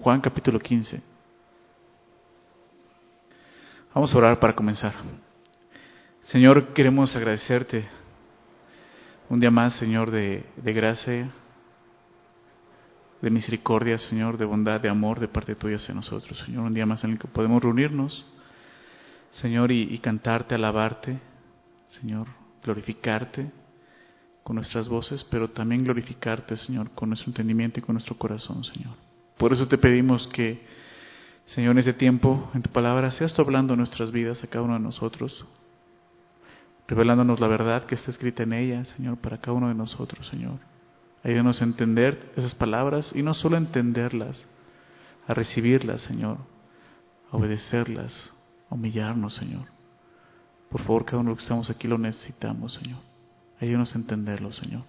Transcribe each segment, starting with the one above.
Juan capítulo 15. Vamos a orar para comenzar. Señor, queremos agradecerte un día más, Señor, de gracia, de misericordia, Señor, de bondad, de amor de parte tuya hacia nosotros, Señor. Un día más en el que podemos reunirnos, Señor, y cantarte, alabarte, Señor, glorificarte con nuestras voces, pero también glorificarte, Señor, con nuestro entendimiento y con nuestro corazón, Señor. Por eso te pedimos que, Señor, en ese tiempo, en tu palabra, seas tú hablando en nuestras vidas a cada uno de nosotros, revelándonos la verdad que está escrita en ella, Señor, para cada uno de nosotros, Señor. Ayúdanos a entender esas palabras y no solo a entenderlas, a recibirlas, Señor, a obedecerlas, a humillarnos, Señor. Por favor, cada uno de los que estamos aquí lo necesitamos, Señor. Ayúdanos a entenderlo, Señor.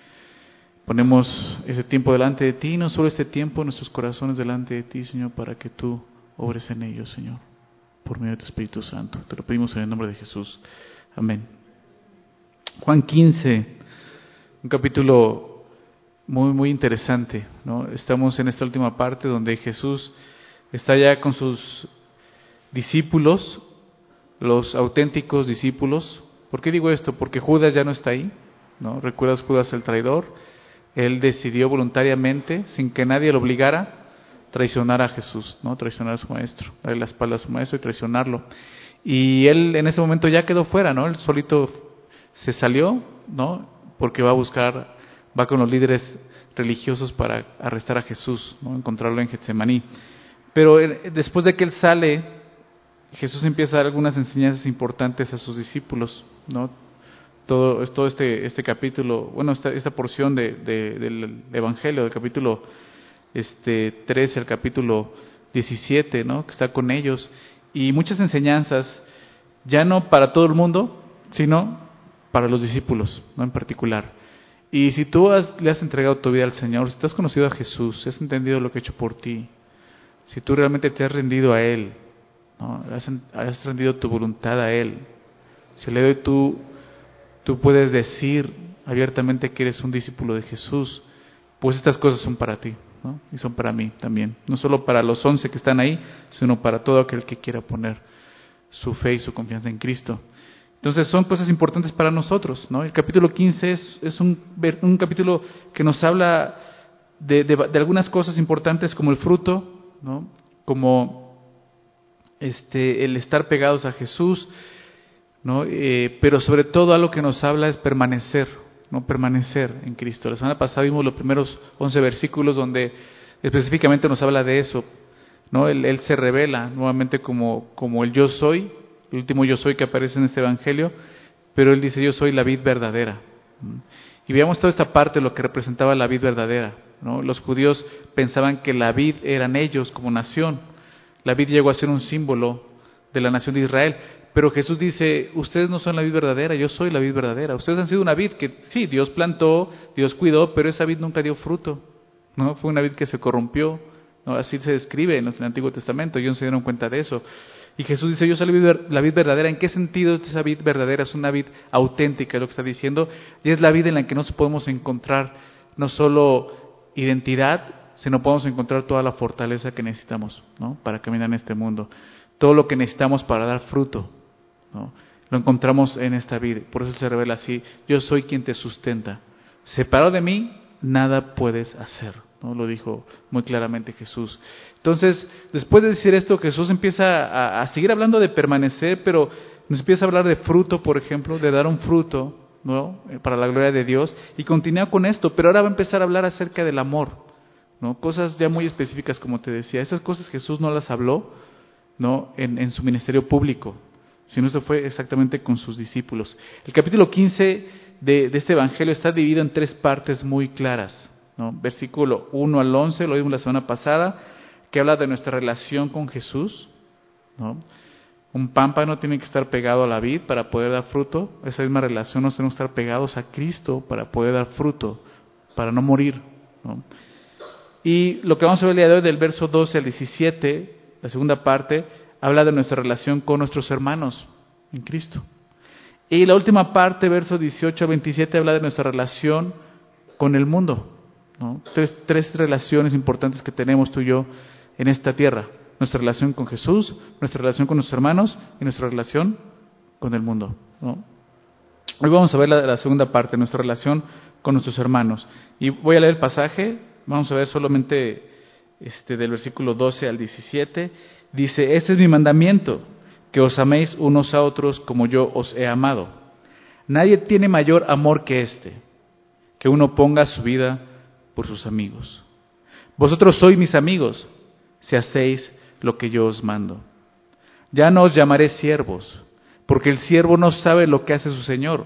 Ponemos ese tiempo delante de ti, no solo este tiempo, nuestros corazones delante de ti, Señor, para que tú obres en ellos, Señor, por medio de tu Espíritu Santo. Te lo pedimos en el nombre de Jesús. Amén. Juan 15, un capítulo muy interesante, ¿no? Estamos en esta última parte donde Jesús está ya con sus discípulos, los auténticos discípulos. ¿Por qué digo esto? Porque Judas ya no está ahí, ¿no? ¿Recuerdas Judas el traidor? Él decidió voluntariamente, sin que nadie lo obligara, traicionar a Jesús, ¿no? Traicionar a su maestro, darle la espalda a su maestro y traicionarlo. Y él en ese momento ya quedó fuera, ¿no? Él solito se salió, ¿no? Porque va con los líderes religiosos para arrestar a Jesús, ¿no? Encontrarlo en Getsemaní. Pero después de que él sale, Jesús empieza a dar algunas enseñanzas importantes a sus discípulos, ¿no? Todo este capítulo, bueno, esta porción del Evangelio, del capítulo 13 al capítulo 17, ¿no? Que está con ellos, y muchas enseñanzas, ya no para todo el mundo, sino para los discípulos, ¿no? En particular. Y si tú le has entregado tu vida al Señor, si tú has conocido a Jesús, si has entendido lo que ha hecho por ti, si tú realmente te has rendido a Él, ¿no? Has rendido tu voluntad a Él, si le doy tú puedes decir abiertamente que eres un discípulo de Jesús, pues estas cosas son para ti, ¿no? Y son para mí también, no solo para los 11 que están ahí, sino para todo aquel que quiera poner su fe y su confianza en Cristo. Entonces son cosas importantes para nosotros, ¿no? El capítulo 15 es un capítulo que nos habla de algunas cosas importantes, como el fruto, ¿no? Como el estar pegados a Jesús, ¿no? Pero sobre todo algo que nos habla es permanecer, ¿no? Permanecer en Cristo. La semana pasada vimos los primeros 11 versículos donde específicamente nos habla de eso, ¿no? Él se revela nuevamente como el yo soy, el último yo soy que aparece en este evangelio, pero él dice yo soy la vid verdadera. Y veamos toda esta parte de lo que representaba la vid verdadera, ¿no? Los judíos pensaban que la vid eran ellos como nación. La vid llegó a ser un símbolo de la nación de Israel. Pero Jesús dice, ustedes no son la vid verdadera, yo soy la vid verdadera. Ustedes han sido una vid que sí, Dios plantó, Dios cuidó, pero esa vid nunca dio fruto, ¿no? Fue una vid que se corrompió, ¿no? Así se describe en el Antiguo Testamento, ellos no se dieron cuenta de eso. Y Jesús dice, yo soy la vid verdadera. ¿En qué sentido esa vid verdadera? Es una vid auténtica, es lo que está diciendo, y es la vid en la que nos podemos encontrar no solo identidad, sino podemos encontrar toda la fortaleza que necesitamos, ¿no? Para caminar en este mundo. Todo lo que necesitamos para dar fruto, ¿no? Lo encontramos en esta vida. Por eso se revela así, yo soy quien te sustenta. Separado de mí, nada puedes hacer, ¿no? Lo dijo muy claramente Jesús. Entonces, después de decir esto, Jesús empieza a seguir hablando de permanecer, pero nos empieza a hablar de fruto, por ejemplo, de dar un fruto, ¿no? Para la gloria de Dios, y continúa con esto, pero ahora va a empezar a hablar acerca del amor, ¿no? Cosas ya muy específicas, como te decía. Esas cosas Jesús no las habló, ¿no? En su ministerio público, sino esto fue exactamente con sus discípulos. El capítulo 15 de este evangelio está dividido en 3 partes muy claras, ¿no? Versículo 1 al 11, lo vimos la semana pasada, que habla de nuestra relación con Jesús, ¿no? Un pámpano tiene que estar pegado a la vid para poder dar fruto. Esa misma relación nos tenemos que estar pegados a Cristo para poder dar fruto, para no morir, ¿no? Y lo que vamos a ver el día de hoy, del verso 12 al 17, la segunda parte, habla de nuestra relación con nuestros hermanos en Cristo. Y la última parte, verso 18 al 27, habla de nuestra relación con el mundo, ¿no? Tres relaciones importantes que tenemos tú y yo en esta tierra. Nuestra relación con Jesús, nuestra relación con nuestros hermanos y nuestra relación con el mundo, ¿no? Hoy vamos a ver la segunda parte, nuestra relación con nuestros hermanos. Y voy a leer el pasaje, vamos a ver solamente del versículo 12 al 17. Dice, este es mi mandamiento, que os améis unos a otros como yo os he amado. Nadie tiene mayor amor que este, que uno ponga su vida por sus amigos. Vosotros sois mis amigos, si hacéis lo que yo os mando. Ya no os llamaré siervos, porque el siervo no sabe lo que hace su señor,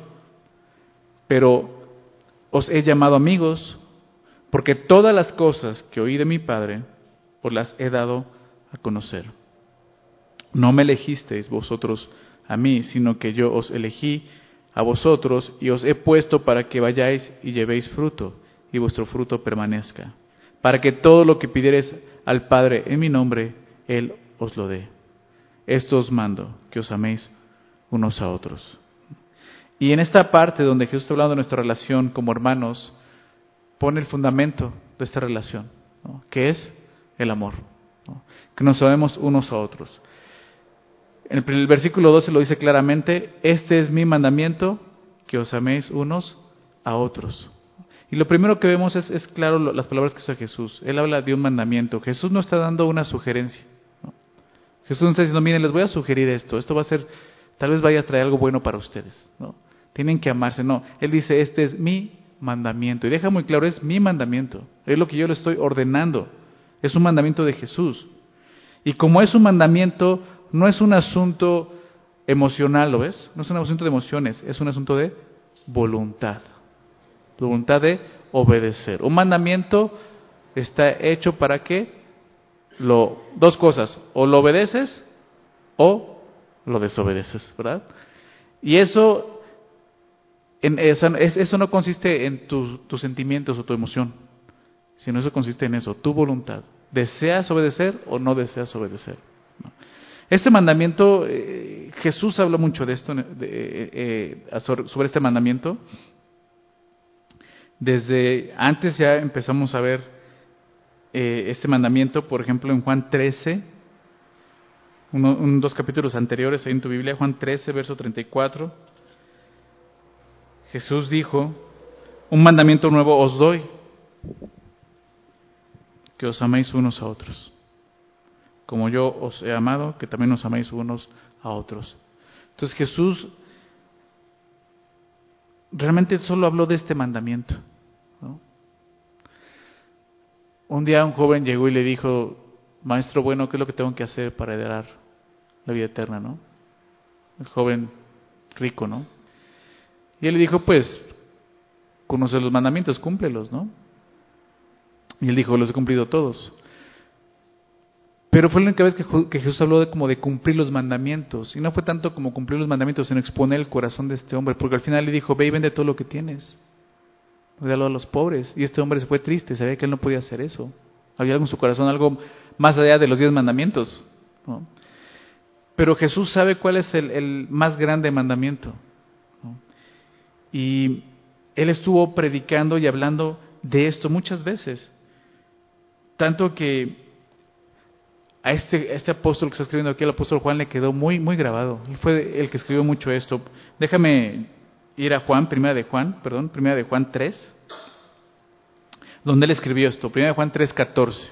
pero os he llamado amigos, porque todas las cosas que oí de mi Padre os las he dado a conocer. No me elegisteis vosotros a mí, sino que yo os elegí a vosotros y os he puesto para que vayáis y llevéis fruto, y vuestro fruto permanezca, para que todo lo que pidiereis al Padre en mi nombre, Él os lo dé. Esto os mando, que os améis unos a otros. Y en esta parte donde Jesús está hablando de nuestra relación como hermanos, pone el fundamento de esta relación, ¿no? Que es el amor, ¿no? Que nos amemos unos a otros. En el versículo 12 lo dice claramente, este es mi mandamiento, que os améis unos a otros. Y lo primero que vemos es claro las palabras que usa Jesús. Él habla de un mandamiento. Jesús no está dando una sugerencia, ¿no? Jesús no está diciendo, miren, les voy a sugerir esto va a ser, tal vez vaya a traer algo bueno para ustedes, ¿no? Tienen que amarse, no. Él dice, este es mi mandamiento. Y deja muy claro, es mi mandamiento. Es lo que yo le estoy ordenando. Es un mandamiento de Jesús. Y como es un mandamiento, no es un asunto emocional, ¿lo ves? No es un asunto de emociones, es un asunto de voluntad. Voluntad de obedecer. Un mandamiento está hecho para que dos cosas, o lo obedeces o lo desobedeces, ¿verdad? Y eso no consiste en tus sentimientos o tu emoción, sino eso consiste en eso, tu voluntad. ¿Deseas obedecer o no deseas obedecer? ¿No? Este mandamiento, Jesús habla mucho de esto, sobre este mandamiento. Desde antes ya empezamos a ver este mandamiento, por ejemplo, en Juan 13, dos capítulos anteriores ahí en tu Biblia, Juan 13, verso 34. Jesús dijo, un mandamiento nuevo os doy, que os améis unos a otros. Como yo os he amado, que también os améis unos a otros. Entonces Jesús realmente solo habló de este mandamiento, ¿no? Un día un joven llegó y le dijo, maestro bueno, ¿qué es lo que tengo que hacer para heredar la vida eterna, no? El joven rico, ¿no? Y él le dijo, pues, conoce los mandamientos, cúmplelos, ¿no? Y él dijo, los he cumplido todos. Pero fue la única vez que Jesús habló de cumplir los mandamientos. Y no fue tanto como cumplir los mandamientos, sino exponer el corazón de este hombre. Porque al final le dijo, ve y vende todo lo que tienes. Dalo a los pobres. Y este hombre se fue triste, sabía que él no podía hacer eso. Había algo en su corazón, algo más allá de los 10 mandamientos, ¿no? Pero Jesús sabe cuál es el más grande mandamiento, ¿no? Y Él estuvo predicando y hablando de esto muchas veces. Tanto que a este apóstol que está escribiendo aquí, el apóstol Juan, le quedó muy, muy grabado. Él fue el que escribió mucho esto. Déjame ir a Primera de Juan 3, donde él escribió esto. Primera de Juan 3:14.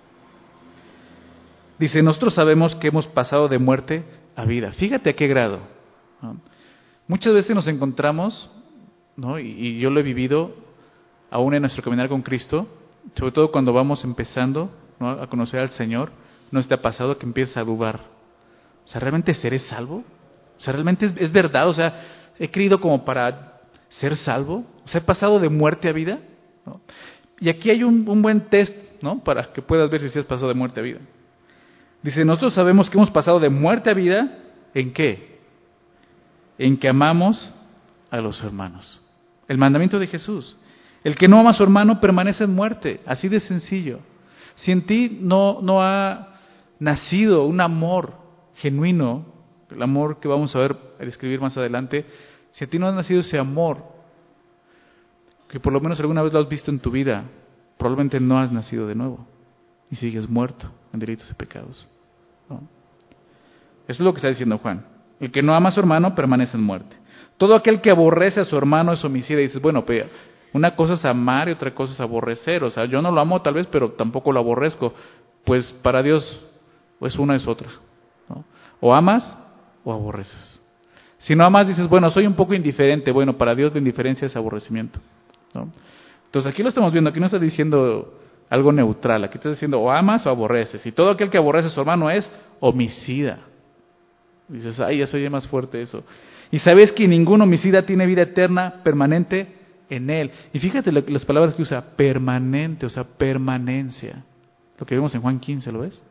Dice, nosotros sabemos que hemos pasado de muerte a vida. Fíjate a qué grado, ¿no? Muchas veces nos encontramos, ¿no? Y yo lo he vivido aún en nuestro caminar con Cristo, sobre todo cuando vamos empezando, ¿no?, a conocer al Señor. ¿No te ha pasado que empiezas a dudar? O sea, ¿realmente seré salvo? O sea, ¿realmente es verdad? O sea, ¿he creído como para ser salvo? O sea, ¿he pasado de muerte a vida? ¿No? Y aquí hay un buen test, ¿no?, para que puedas ver si has pasado de muerte a vida. Dice, nosotros sabemos que hemos pasado de muerte a vida, ¿en qué? En que amamos a los hermanos. El mandamiento de Jesús. El que no ama a su hermano permanece en muerte. Así de sencillo. Si en ti no ha nacido un amor genuino, el amor que vamos a ver, a describir más adelante, si en ti no ha nacido ese amor, que por lo menos alguna vez lo has visto en tu vida, probablemente no has nacido de nuevo. y sigues muerto en delitos y pecados, ¿no? Eso es lo que está diciendo Juan. El que no ama a su hermano permanece en muerte. Todo aquel que aborrece a su hermano es homicida. Y dices, bueno, pero una cosa es amar y otra cosa es aborrecer. O sea, yo no lo amo tal vez, pero tampoco lo aborrezco. Pues para Dios, pues una es otra, ¿no? O amas o aborreces. Si no amas, dices, bueno, soy un poco indiferente. Bueno, para Dios la indiferencia es aborrecimiento, ¿no? Entonces aquí lo estamos viendo, aquí no está diciendo algo neutral, aquí está diciendo o amas o aborreces. Y todo aquel que aborrece a su hermano es homicida. Dices, ay, ya se oye más fuerte eso. Y sabes que ningún homicida tiene vida eterna permanente en él. Y fíjate las palabras que usa, permanente, o sea, permanencia. Lo que vemos en Juan 15, ¿lo ves?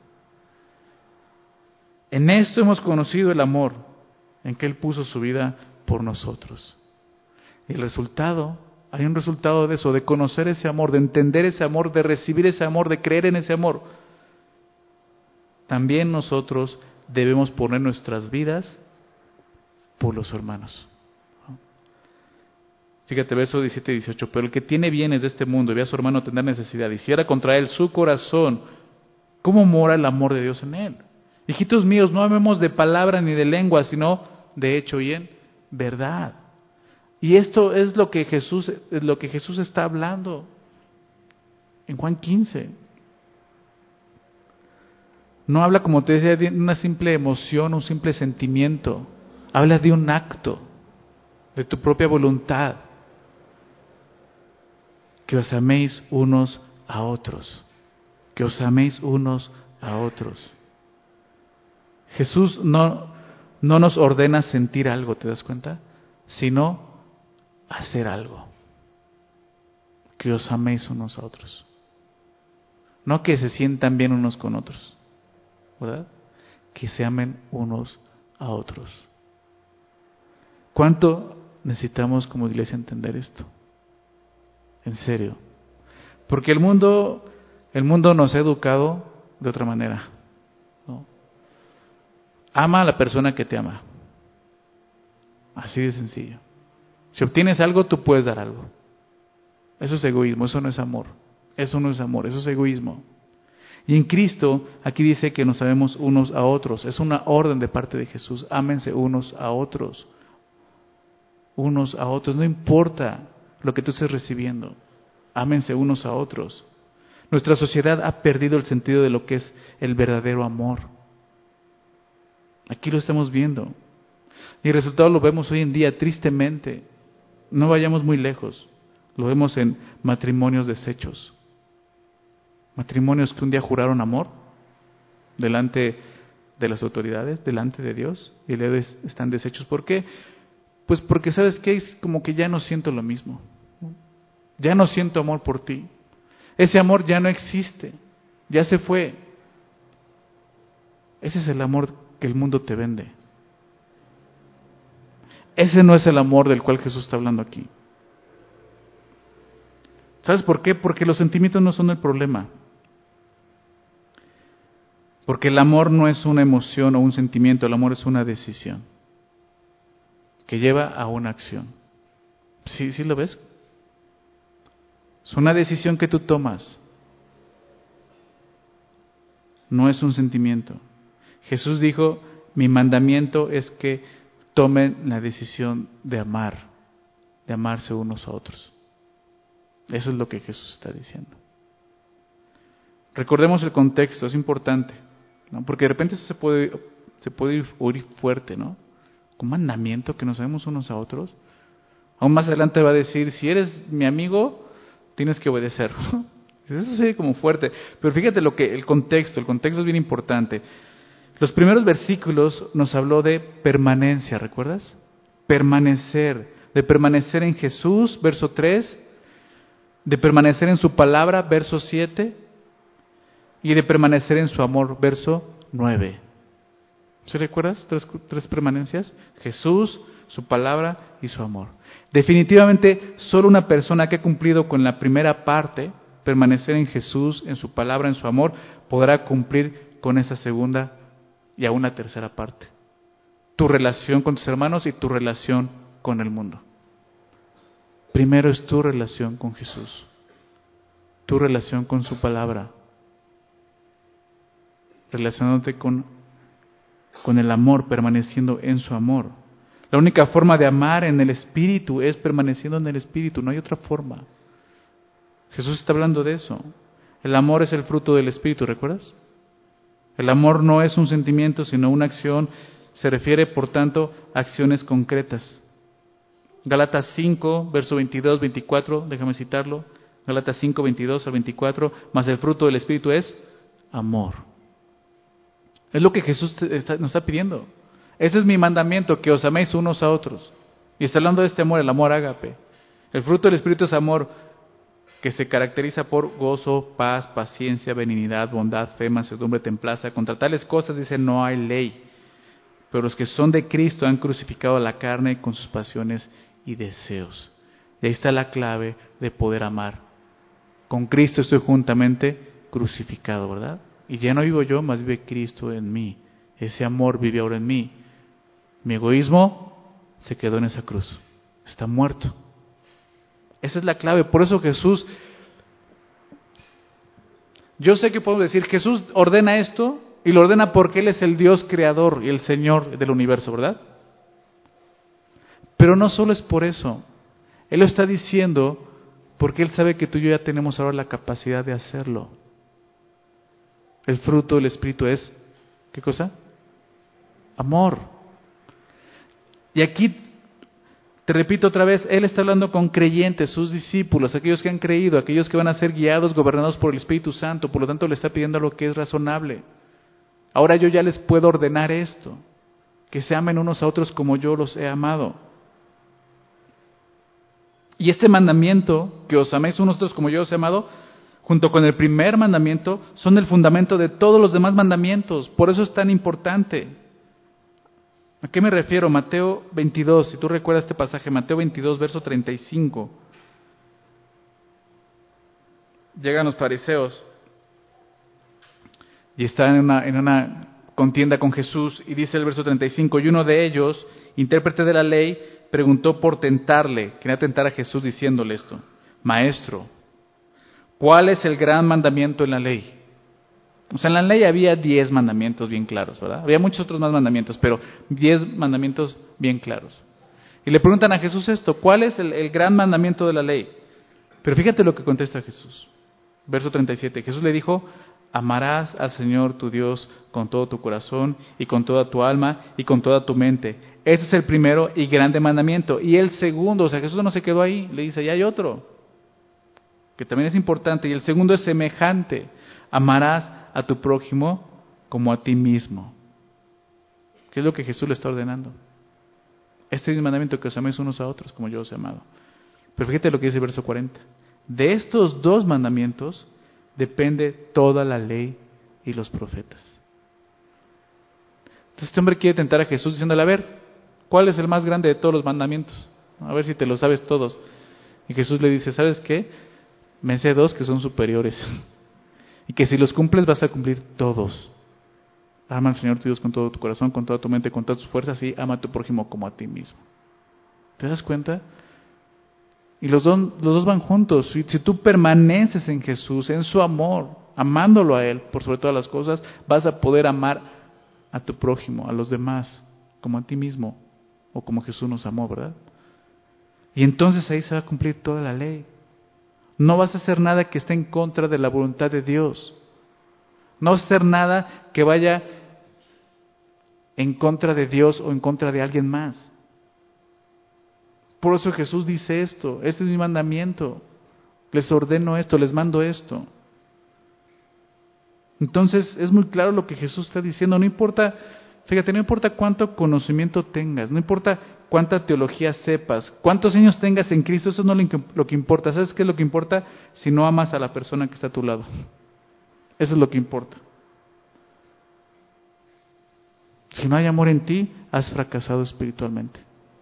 En esto hemos conocido el amor, en que Él puso su vida por nosotros. Y el resultado, hay un resultado de eso, de conocer ese amor, de entender ese amor, de recibir ese amor, de creer en ese amor. También nosotros debemos poner nuestras vidas por los hermanos. Fíjate, verso 17 y 18. Pero el que tiene bienes de este mundo y ve a su hermano tener necesidad y cierra contra él su corazón, ¿cómo mora el amor de Dios en él? Hijitos míos, no amemos de palabra ni de lengua, sino de hecho y en verdad. Y esto es lo que Jesús está hablando en Juan 15. No habla, como te decía, de una simple emoción, un simple sentimiento. Habla de un acto, de tu propia voluntad. Que os améis unos a otros. Que os améis unos a otros. Jesús no nos ordena sentir algo, ¿te das cuenta? Sino hacer algo. Que os améis unos a otros. No que se sientan bien unos con otros, ¿verdad? Que se amen unos a otros. ¿Cuánto necesitamos como iglesia entender esto? En serio. Porque el mundo nos ha educado de otra manera, ¿no? Ama a la persona que te ama. Así de sencillo. Si obtienes algo, tú puedes dar algo. Eso es egoísmo, eso no es amor. Eso no es amor, eso es egoísmo. Y en Cristo, aquí dice que nos amemos unos a otros. Es una orden de parte de Jesús. Ámense unos a otros. Unos a otros. No importa lo que tú estés recibiendo. Ámense unos a otros. Nuestra sociedad ha perdido el sentido de lo que es el verdadero amor. Aquí lo estamos viendo. Y el resultado lo vemos hoy en día, tristemente. No vayamos muy lejos. Lo vemos en matrimonios deshechos. Matrimonios que un día juraron amor delante de las autoridades, delante de Dios, y luego están deshechos. ¿Por qué? Pues porque, ¿sabes qué? Es como que ya no siento lo mismo. Ya no siento amor por ti. Ese amor ya no existe. Ya se fue. Ese es el amor que el mundo te vende. Ese no es el amor del cual Jesús está hablando aquí. ¿Sabes por qué? Porque los sentimientos no son el problema. Porque el amor no es una emoción o un sentimiento, el amor es una decisión que lleva a una acción. ¿Sí lo ves? Es una decisión que tú tomas. No es un sentimiento. Jesús dijo, mi mandamiento es que tomen la decisión de amar, de amarse unos a otros. Eso es lo que Jesús está diciendo. Recordemos el contexto, es importante, ¿no? Porque de repente eso se puede oír fuerte, ¿no? Un mandamiento que nos amemos unos a otros. Aún más adelante va a decir, si eres mi amigo, tienes que obedecer. Eso sería como fuerte. Pero fíjate el contexto es bien importante. Los primeros versículos nos habló de permanencia, ¿recuerdas? De permanecer en Jesús, verso 3, de permanecer en su palabra, verso 7, y de permanecer en su amor, verso 9. ¿Sí recuerdas? Tres permanencias: Jesús, su palabra y su amor. Definitivamente, solo una persona que ha cumplido con la primera parte, permanecer en Jesús, en su palabra, en su amor, podrá cumplir con esa segunda y aún una tercera parte. Tu relación con tus hermanos y tu relación con el mundo. Primero es tu relación con Jesús, tu relación con su palabra. relacionándote con el amor, permaneciendo en su amor. La única forma de amar en el Espíritu es permaneciendo en el Espíritu, no hay otra forma. Jesús está hablando de eso. El amor es el fruto del Espíritu, ¿recuerdas? El amor no es un sentimiento, sino una acción. Se refiere, por tanto, a acciones concretas. Gálatas 5, verso 22, 24, déjame citarlo. Gálatas 5, 22 al 24, mas el fruto del Espíritu es amor. Es lo que Jesús nos está pidiendo. Ese es mi mandamiento, que os améis unos a otros. Y está hablando de este amor, el amor ágape. El fruto del Espíritu es amor, que se caracteriza por gozo, paz, paciencia, benignidad, bondad, fe, mansedumbre, templanza. Contra tales cosas dice no hay ley. Pero los que son de Cristo han crucificado la carne con sus pasiones y deseos. Y ahí está la clave de poder amar. Con Cristo estoy juntamente crucificado, ¿verdad? Y ya no vivo yo, mas vive Cristo en mí. Ese amor vive ahora en mí. Mi egoísmo se quedó en esa cruz. Está muerto. Esa es la clave. Por eso Jesús, yo sé que podemos decir, Jesús ordena esto y lo ordena porque Él es el Dios creador y el Señor del universo, ¿verdad? Pero no solo es por eso. Él lo está diciendo porque Él sabe que tú y yo ya tenemos ahora la capacidad de hacerlo. El fruto del Espíritu es, ¿qué cosa? Amor. Y aquí, te repito otra vez, Él está hablando con creyentes, sus discípulos, aquellos que han creído, aquellos que van a ser guiados, gobernados por el Espíritu Santo, por lo tanto le está pidiendo lo que es razonable. Ahora yo ya les puedo ordenar esto, que se amen unos a otros como yo los he amado. Y este mandamiento, que os améis unos a otros como yo os he amado, junto con el primer mandamiento, son el fundamento de todos los demás mandamientos. Por eso es tan importante. ¿A qué me refiero? Mateo 22, si tú recuerdas este pasaje, Mateo 22, verso 35. Llegan los fariseos y están en una contienda con Jesús y dice el verso 35, y uno de ellos, intérprete de la ley, preguntó por tentarle, quería tentar a Jesús diciéndole esto: Maestro, ¿cuál es el gran mandamiento en la ley? O sea, en la ley había 10 mandamientos bien claros, ¿verdad? Había muchos otros más mandamientos, pero 10 mandamientos bien claros. Y le preguntan a Jesús esto: ¿cuál es el gran mandamiento de la ley? Pero fíjate lo que contesta Jesús. Verso 37, Jesús le dijo: amarás al Señor tu Dios con todo tu corazón y con toda tu alma y con toda tu mente. Ese es el primero y grande mandamiento. Y el segundo, o sea, Jesús no se quedó ahí, le dice, ya hay otro, que también es importante. Y el segundo es semejante: amarás a tu prójimo como a ti mismo. ¿Qué es lo que Jesús le está ordenando? Este es el mandamiento, que os améis unos a otros como yo os he amado. Pero fíjate lo que dice el verso 40. De estos dos mandamientos depende toda la ley y los profetas. Entonces este hombre quiere tentar a Jesús diciéndole: a ver, ¿cuál es el más grande de todos los mandamientos? A ver si te lo sabes todos. Y Jesús le dice: ¿sabes qué? Me sé dos que son superiores. Y que si los cumples vas a cumplir todos. Ama al Señor tu Dios con todo tu corazón, con toda tu mente, con todas tus fuerzas, y ama a tu prójimo como a ti mismo. ¿Te das cuenta? Y los dos van juntos. Si tú permaneces en Jesús, en su amor, amándolo a Él por sobre todas las cosas, vas a poder amar a tu prójimo, a los demás, como a ti mismo, o como Jesús nos amó, ¿verdad? Y entonces ahí se va a cumplir toda la ley. No vas a hacer nada que esté en contra de la voluntad de Dios. No vas a hacer nada que vaya en contra de Dios o en contra de alguien más. Por eso Jesús dice esto: este es mi mandamiento, les ordeno esto, les mando esto. Entonces es muy claro lo que Jesús está diciendo. No importa, fíjate, no importa cuánto conocimiento tengas, no importa cuánta teología sepas, cuántos años tengas en Cristo, eso no es lo que importa. ¿Sabes qué es lo que importa? Si no amas a la persona que está a tu lado. Eso es lo que importa. Si no hay amor en ti, has fracasado espiritualmente.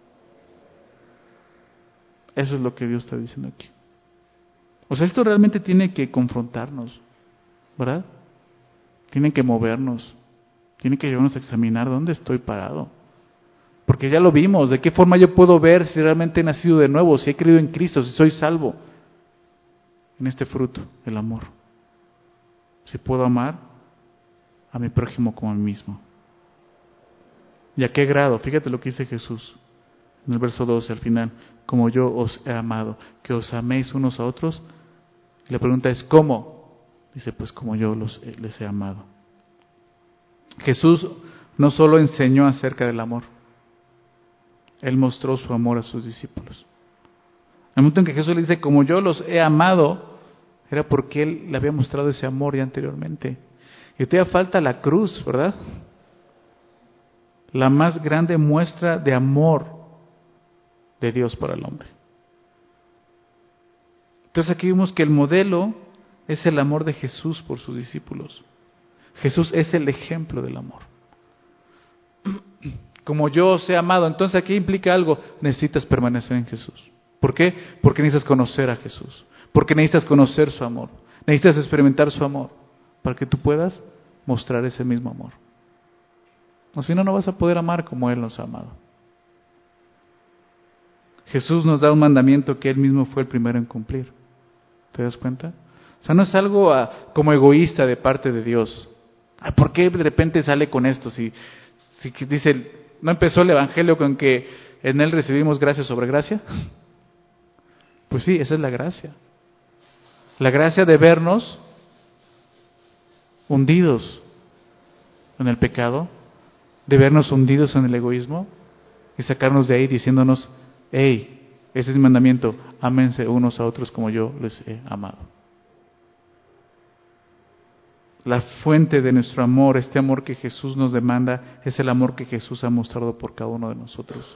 Eso es lo que Dios está diciendo aquí. O sea, esto realmente tiene que confrontarnos, ¿verdad? Tiene que movernos, tiene que llevarnos a examinar dónde estoy parado. Porque ya lo vimos, ¿de qué forma yo puedo ver si realmente he nacido de nuevo, si he creído en Cristo, si soy salvo? En este fruto, el amor. Si puedo amar a mi prójimo como a mí mismo. ¿Y a qué grado? Fíjate lo que dice Jesús en el verso 12 al final. Como yo os he amado, que os améis unos a otros. Y la pregunta es, ¿cómo? Dice, pues como yo les he amado. Jesús no solo enseñó acerca del amor, Él mostró su amor a sus discípulos. El momento en que Jesús le dice, como yo los he amado, era porque Él le había mostrado ese amor ya anteriormente. Y todavía falta la cruz, ¿verdad? La más grande muestra de amor de Dios para el hombre. Entonces aquí vemos que el modelo es el amor de Jesús por sus discípulos. Jesús es el ejemplo del amor. Como yo os he amado, entonces aquí implica algo, necesitas permanecer en Jesús. ¿Por qué? Porque necesitas conocer a Jesús, porque necesitas conocer su amor, necesitas experimentar su amor, para que tú puedas mostrar ese mismo amor. O si no, no vas a poder amar como Él nos ha amado. Jesús nos da un mandamiento que Él mismo fue el primero en cumplir. ¿Te das cuenta? O sea, no es algo como egoísta de parte de Dios. ¿Por qué de repente sale con esto? Si dice, ¿no empezó el Evangelio con que en Él recibimos gracia sobre gracia? Pues sí, esa es la gracia. La gracia de vernos hundidos en el pecado, de vernos hundidos en el egoísmo y sacarnos de ahí diciéndonos, hey, ese es mi mandamiento, ámense unos a otros como yo les he amado. La fuente de nuestro amor, este amor que Jesús nos demanda, es el amor que Jesús ha mostrado por cada uno de nosotros.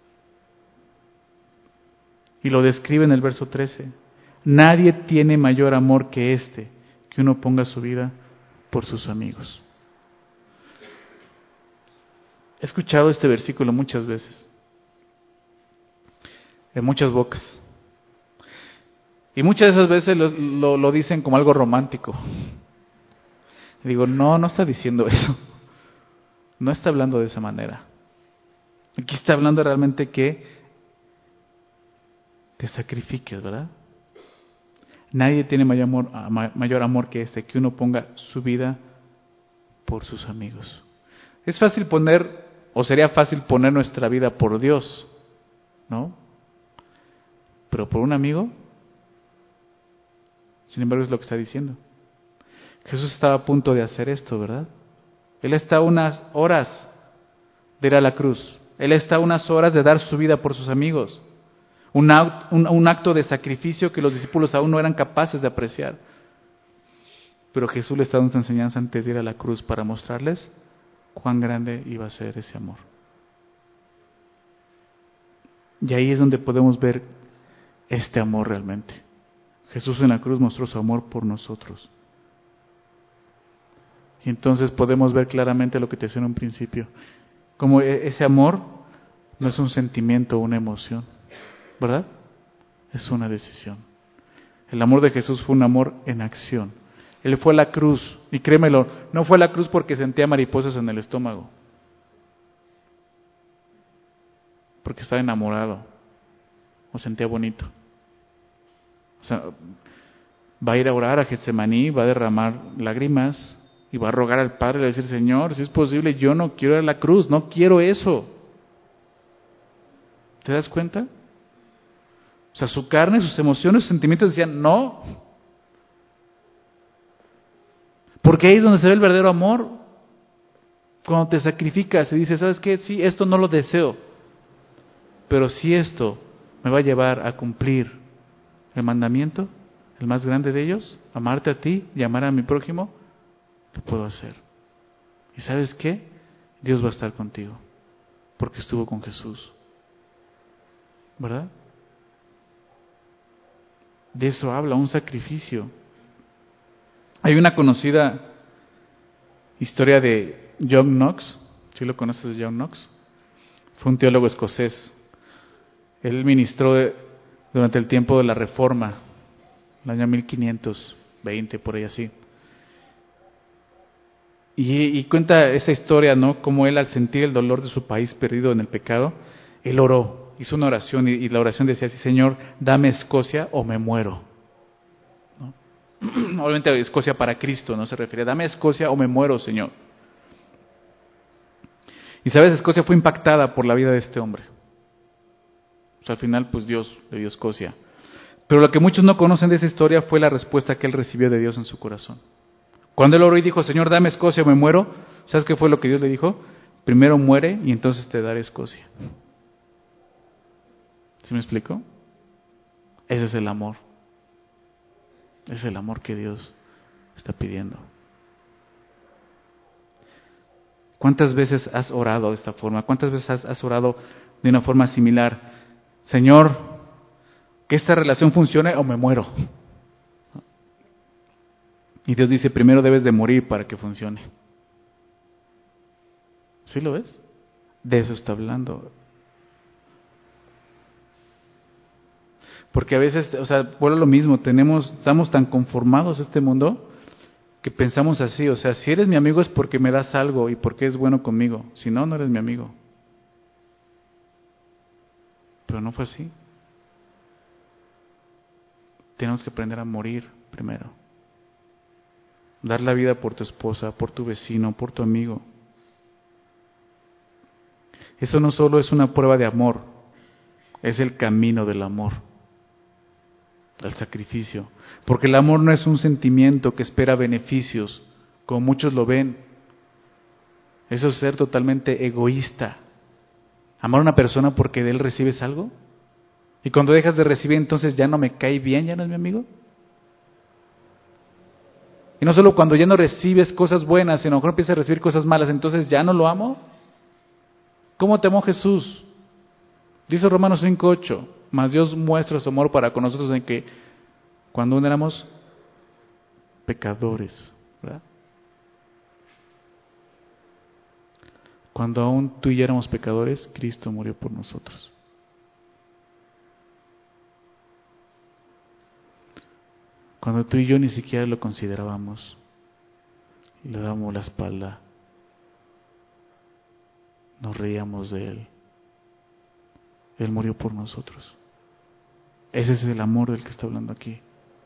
Y lo describe en el verso 13. Nadie tiene mayor amor que este, que uno ponga su vida por sus amigos. He escuchado este versículo muchas veces, en muchas bocas. Y muchas de esas veces lo dicen como algo romántico. Y digo, no está diciendo eso. No está hablando de esa manera. Aquí está hablando realmente que te sacrifiques, ¿verdad? Nadie tiene mayor amor que este, que uno ponga su vida por sus amigos. Es fácil poner, o sería fácil poner nuestra vida por Dios, ¿no? Pero por un amigo, sin embargo, es lo que está diciendo. Jesús estaba a punto de hacer esto, ¿verdad? Él está a unas horas de ir a la cruz. Él está a unas horas de dar su vida por sus amigos. Un acto de sacrificio que los discípulos aún no eran capaces de apreciar. Pero Jesús les está dando esa enseñanza antes de ir a la cruz para mostrarles cuán grande iba a ser ese amor. Y ahí es donde podemos ver este amor realmente. Jesús en la cruz mostró su amor por nosotros. Y entonces podemos ver claramente lo que te decía en un principio. Como ese amor no es un sentimiento o una emoción, ¿verdad? Es una decisión. El amor de Jesús fue un amor en acción. Él fue a la cruz, y créemelo, no fue a la cruz porque sentía mariposas en el estómago, porque estaba enamorado, o sentía bonito. O sea, va a ir a orar a Getsemaní, va a derramar lágrimas, y va a rogar al Padre y le va a decir, Señor, si es posible, yo no quiero ir a la cruz, no quiero eso. ¿Te das cuenta? O sea, su carne, sus emociones, sus sentimientos decían, no. Porque ahí es donde se ve el verdadero amor. Cuando te sacrificas y dices, ¿sabes qué? Sí, esto no lo deseo. Pero si esto me va a llevar a cumplir el mandamiento, el más grande de ellos, amarte a ti y amar a mi prójimo, lo puedo hacer. ¿Y sabes qué? Dios va a estar contigo. Porque estuvo con Jesús. ¿Verdad? De eso habla, un sacrificio. Hay una conocida historia de John Knox. ¿Sí lo conoces, John Knox? Fue un teólogo escocés. Él ministró durante el tiempo de la Reforma, el año 1520, por ahí así. Y cuenta esa historia, ¿no? Como él, al sentir el dolor de su país perdido en el pecado, él oró, hizo una oración y la oración decía así, Señor, dame Escocia o me muero. ¿No? Obviamente Escocia para Cristo, no se refiere, dame Escocia o me muero, Señor. Y sabes, Escocia fue impactada por la vida de este hombre. O sea, al final, pues Dios le dio Escocia. Pero lo que muchos no conocen de esa historia fue la respuesta que él recibió de Dios en su corazón. Cuando él oró y dijo, Señor, dame Escocia o me muero, ¿sabes qué fue lo que Dios le dijo? Primero muere y entonces te daré Escocia. ¿Sí me explico? Ese es el amor. Ese es el amor que Dios está pidiendo. ¿Cuántas veces has orado de esta forma? ¿Cuántas veces has orado de una forma similar? Señor, que esta relación funcione o me muero. Y Dios dice, primero debes de morir para que funcione. ¿Sí lo ves? De eso está hablando. Porque a veces, o sea, vuelvo a lo mismo, estamos tan conformados a este mundo que pensamos así, o sea, si eres mi amigo es porque me das algo y porque es bueno conmigo, si no, no eres mi amigo. Pero no fue así. Tenemos que aprender a morir primero. Dar la vida por tu esposa, por tu vecino, por tu amigo. Eso no solo es una prueba de amor, es el camino del amor, del sacrificio. Porque el amor no es un sentimiento que espera beneficios, como muchos lo ven. Eso es ser totalmente egoísta. Amar a una persona porque de él recibes algo. Y cuando dejas de recibir, entonces ya no me cae bien, ya no es mi amigo. Y no solo cuando ya no recibes cosas buenas, sino a lo mejor empiezas a recibir cosas malas, entonces ya no lo amo. ¿Cómo te amó Jesús? Dice Romanos 5:8, mas Dios muestra su amor para con nosotros en que cuando aún éramos pecadores, ¿verdad? Cuando aún tú y yo éramos pecadores, Cristo murió por nosotros. Cuando tú y yo ni siquiera lo considerábamos, le dábamos la espalda, nos reíamos de Él. Él murió por nosotros. Ese es el amor del que está hablando aquí.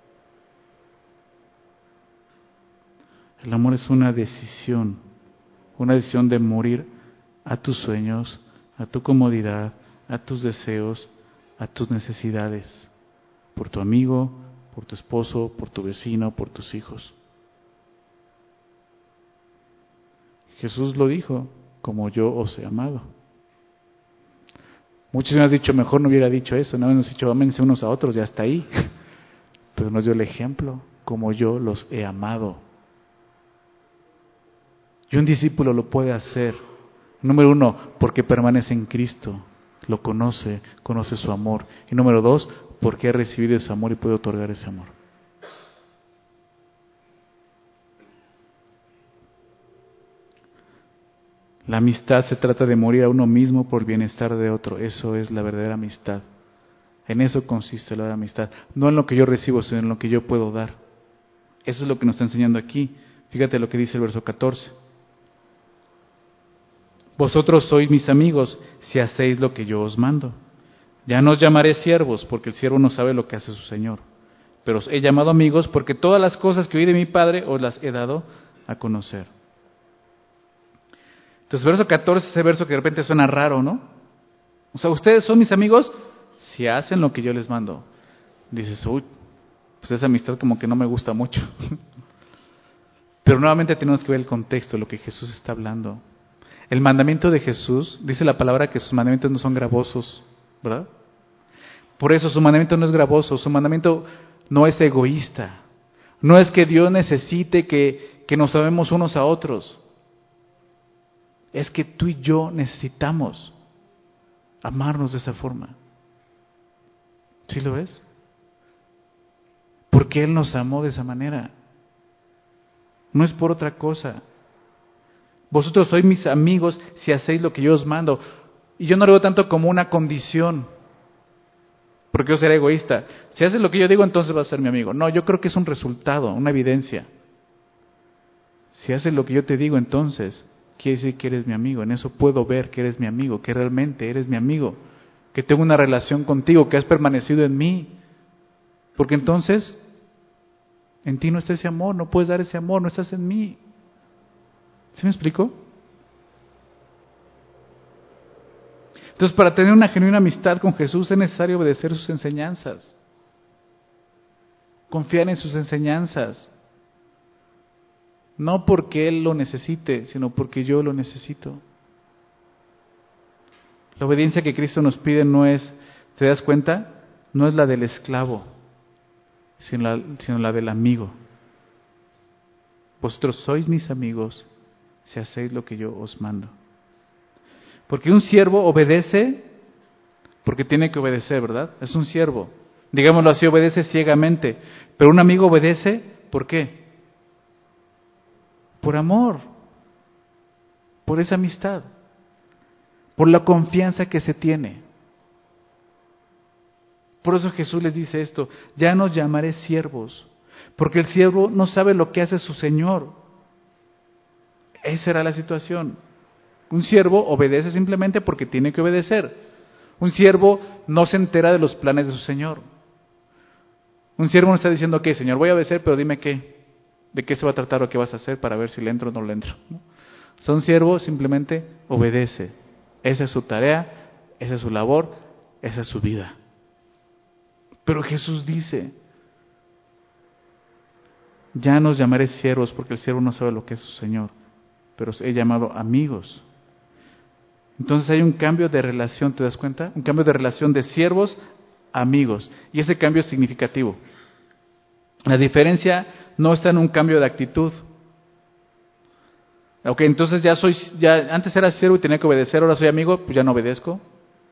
El amor es una decisión de morir a tus sueños, a tu comodidad, a tus deseos, a tus necesidades, por tu amigo, por tu esposo, por tu vecino, por tus hijos. Jesús lo dijo, como yo os he amado. Muchos me han dicho, mejor no hubiera dicho eso, no hemos dicho, ámense unos a otros, ya está ahí. Pero nos dio el ejemplo, como yo los he amado. Y un discípulo lo puede hacer, número 1, porque permanece en Cristo, lo conoce su amor. Y número 2, porque ha recibido ese amor y puede otorgar ese amor. La amistad se trata de morir a uno mismo por bienestar de otro. Eso es la verdadera amistad. En eso consiste la verdadera amistad. No en lo que yo recibo, sino en lo que yo puedo dar. Eso es lo que nos está enseñando aquí. Fíjate lo que dice el verso 14. Vosotros sois mis amigos si hacéis lo que yo os mando. Ya no os llamaré siervos, porque el siervo no sabe lo que hace su señor. Pero os he llamado amigos porque todas las cosas que oí de mi Padre os las he dado a conocer. Entonces, verso 14, ese verso que de repente suena raro, ¿no? O sea, ustedes son mis amigos si hacen lo que yo les mando. Dices, uy, pues esa amistad como que no me gusta mucho. Pero nuevamente tenemos que ver el contexto, lo que Jesús está hablando. El mandamiento de Jesús, dice la palabra que sus mandamientos no son gravosos, ¿verdad? Por eso su mandamiento no es gravoso, su mandamiento no es egoísta. No es que Dios necesite que nos amemos unos a otros. Es que tú y yo necesitamos amarnos de esa forma. ¿Sí lo ves? Porque Él nos amó de esa manera. No es por otra cosa. Vosotros sois mis amigos si hacéis lo que yo os mando. Y yo no lo veo tanto como una condición, porque yo seré egoísta. Si haces lo que yo digo, entonces vas a ser mi amigo. No, yo creo que es un resultado, una evidencia. Si haces lo que yo te digo, entonces quiere decir que eres mi amigo. En eso puedo ver que eres mi amigo, que realmente eres mi amigo, que tengo una relación contigo, que has permanecido en mí. Porque entonces en ti no está ese amor, no puedes dar ese amor, no estás en mí. ¿Sí me explico? Entonces, para tener una genuina amistad con Jesús es necesario obedecer sus enseñanzas. Confiar en sus enseñanzas. No porque Él lo necesite, sino porque yo lo necesito. La obediencia que Cristo nos pide no es, ¿te das cuenta? No es la del esclavo, sino la del amigo. Vosotros sois mis amigos si hacéis lo que yo os mando. Porque un siervo obedece porque tiene que obedecer, ¿verdad? Es un siervo. Digámoslo así, obedece ciegamente. Pero un amigo obedece, ¿por qué? Por amor, por esa amistad, por la confianza que se tiene. Por eso Jesús les dice esto, ya no llamaré siervos, porque el siervo no sabe lo que hace su Señor. Esa era la situación. Un siervo obedece simplemente porque tiene que obedecer. Un siervo no se entera de los planes de su Señor. Un siervo no está diciendo, ok, Señor, voy a obedecer, pero dime qué, de qué se va a tratar o qué vas a hacer para ver si le entro o no le entro, ¿no? O sea, un siervo simplemente obedece. Esa es su tarea, esa es su labor, esa es su vida. Pero Jesús dice, ya no os llamaré siervos porque el siervo no sabe lo que es su Señor, pero os he llamado amigos. Entonces hay un cambio de relación, ¿te das cuenta? Un cambio de relación de siervos a amigos. Y ese cambio es significativo. La diferencia no está en un cambio de actitud. Ok, entonces ya antes era siervo y tenía que obedecer, ahora soy amigo, pues ya no obedezco.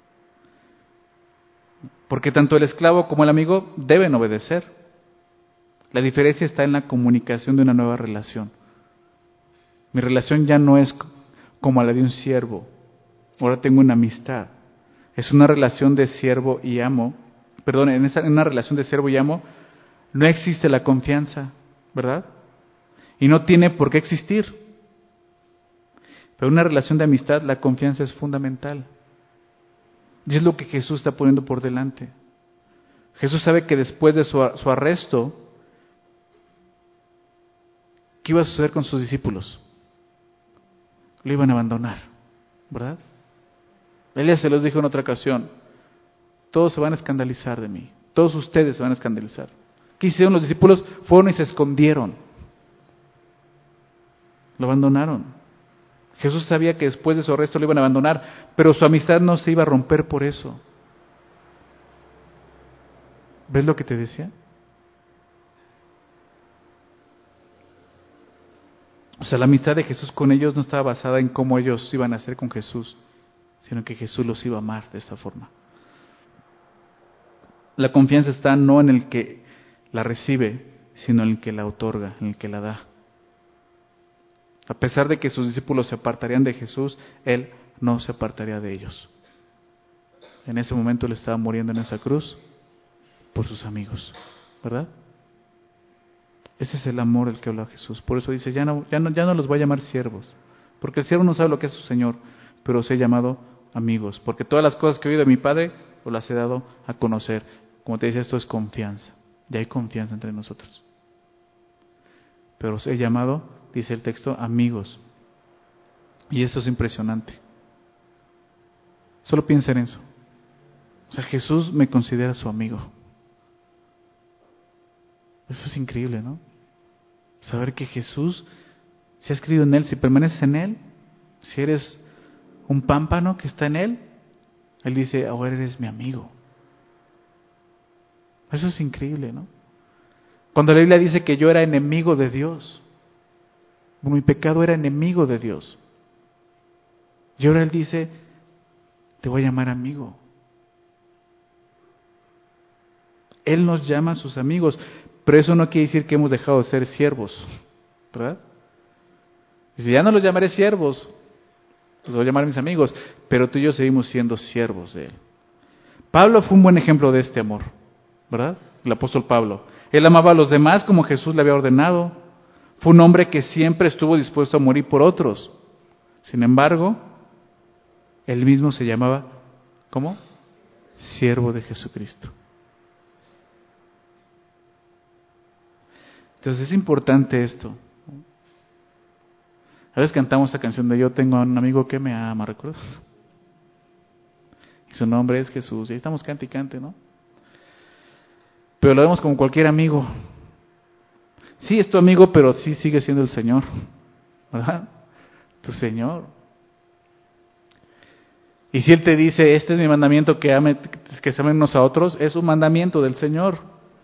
Porque tanto el esclavo como el amigo deben obedecer. La diferencia está en la comunicación de una nueva relación. Mi relación ya no es como la de un siervo. Ahora tengo una amistad. Es una relación de siervo y amo. Perdón, en una relación de siervo y amo no existe la confianza, ¿verdad? Y no tiene por qué existir. Pero en una relación de amistad la confianza es fundamental. Y es lo que Jesús está poniendo por delante. Jesús sabe que después de su arresto, ¿qué iba a suceder con sus discípulos? Lo iban a abandonar, ¿verdad? Él ya se los dijo en otra ocasión, todos se van a escandalizar de mí, todos ustedes se van a escandalizar. ¿Qué hicieron los discípulos? Fueron y se escondieron. Lo abandonaron. Jesús sabía que después de su arresto lo iban a abandonar, pero su amistad no se iba a romper por eso. ¿Ves lo que te decía? O sea, la amistad de Jesús con ellos no estaba basada en cómo ellos iban a hacer con Jesús, sino que Jesús los iba a amar de esta forma. La confianza está no en el que la recibe, sino en el que la otorga, en el que la da. A pesar de que sus discípulos se apartarían de Jesús, Él no se apartaría de ellos. En ese momento Él estaba muriendo en esa cruz por sus amigos, ¿verdad? Ese es el amor del que habla Jesús. Por eso dice, ya no los voy a llamar siervos, porque el siervo no sabe lo que es su Señor, pero os he llamado amigos, porque todas las cosas que he oído de mi Padre os las he dado a conocer. Como te decía, esto es confianza, ya hay confianza entre nosotros. Pero os he llamado, dice el texto, amigos. Y esto es impresionante. Solo piensa en eso. O sea, Jesús me considera su amigo. Eso es increíble, ¿no? Saber que Jesús, si has creído en Él, si permaneces en Él, si eres un pámpano que está en Él, Él dice, ahora eres mi amigo. Eso es increíble, ¿no? Cuando la Biblia dice que yo era enemigo de Dios, mi pecado era enemigo de Dios. Y ahora Él dice, te voy a llamar amigo. Él nos llama a sus amigos, pero eso no quiere decir que hemos dejado de ser siervos, ¿verdad? Dice, ya no los llamaré siervos, los voy a llamar mis amigos, pero tú y yo seguimos siendo siervos de Él. Pablo fue un buen ejemplo de este amor, ¿verdad? El apóstol Pablo. Él amaba a los demás como Jesús le había ordenado. Fue un hombre que siempre estuvo dispuesto a morir por otros. Sin embargo, él mismo se llamaba, ¿cómo? Siervo de Jesucristo. Entonces es importante esto. A veces cantamos esta canción de Yo tengo a un amigo que me ama, ¿recuerdas? Su nombre es Jesús. Y ahí estamos cante y cante, ¿no? Pero lo vemos como cualquier amigo. Sí, es tu amigo, pero sí sigue siendo el Señor, ¿verdad? Tu Señor. Y si Él te dice, este es mi mandamiento, que se amen unos a otros, es un mandamiento del Señor.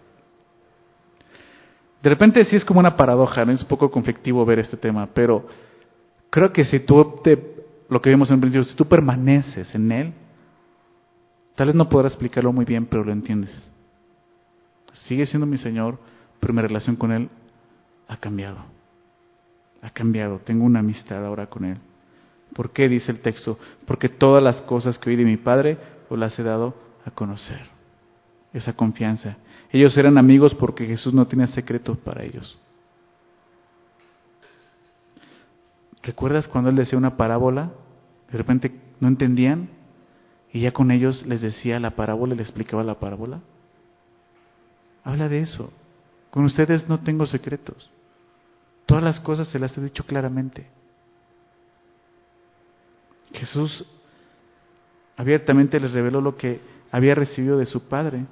De repente sí es como una paradoja, ¿no? Es un poco conflictivo ver este tema, pero creo que si lo que vimos en principio, si tú permaneces en Él, tal vez no podrás explicarlo muy bien, pero lo entiendes. Sigue siendo mi Señor, pero mi relación con Él ha cambiado. Ha cambiado. Tengo una amistad ahora con Él. ¿Por qué dice el texto? Porque todas las cosas que oí de mi Padre os las he dado a conocer. Esa confianza. Ellos eran amigos porque Jesús no tenía secretos para ellos. ¿Recuerdas cuando Él decía una parábola? De repente no entendían y ya con ellos les decía la parábola y les explicaba la parábola. Habla de eso. Con ustedes no tengo secretos. Todas las cosas se las he dicho claramente. Jesús abiertamente les reveló lo que había recibido de su Padre.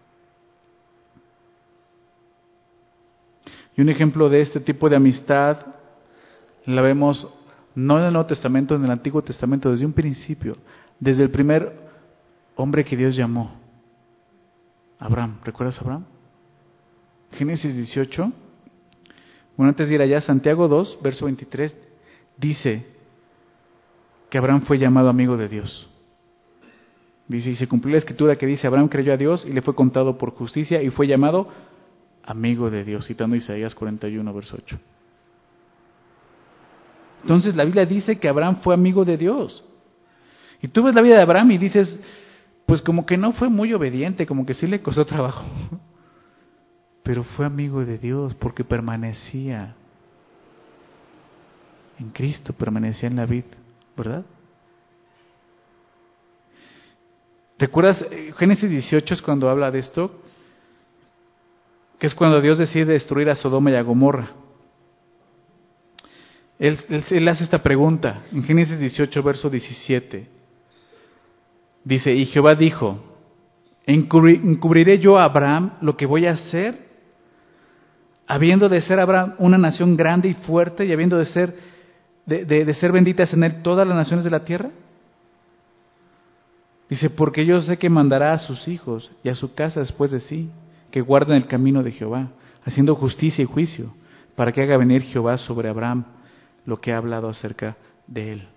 Y un ejemplo de este tipo de amistad la vemos no en el Nuevo Testamento, en el Antiguo Testamento, desde un principio, desde el primer hombre que Dios llamó, Abraham. ¿Recuerdas a Abraham? Génesis 18. Bueno, antes de ir allá, Santiago 2, verso 23, dice que Abraham fue llamado amigo de Dios. Dice, y se cumplió la escritura que dice, Abraham creyó a Dios y le fue contado por justicia y fue llamado amigo de Dios, citando Isaías 41, verso 8. Entonces la Biblia dice que Abraham fue amigo de Dios. Y tú ves la vida de Abraham y dices, pues como que no fue muy obediente, como que sí le costó trabajo. Pero fue amigo de Dios porque permanecía en Cristo, permanecía en la vid, ¿verdad? ¿Recuerdas? Génesis 18 es cuando habla de esto, que es cuando Dios decide destruir a Sodoma y a Gomorra. Él hace esta pregunta en Génesis 18, verso 17. Dice, y Jehová dijo, ¿encubriré yo a Abraham lo que voy a hacer? Habiendo de ser Abraham una nación grande y fuerte y habiendo de ser benditas en él todas las naciones de la tierra. Dice, porque yo sé que mandará a sus hijos y a su casa después de sí, que guarden el camino de Jehová, haciendo justicia y juicio, para que haga venir Jehová sobre Abraham lo que ha hablado acerca de él.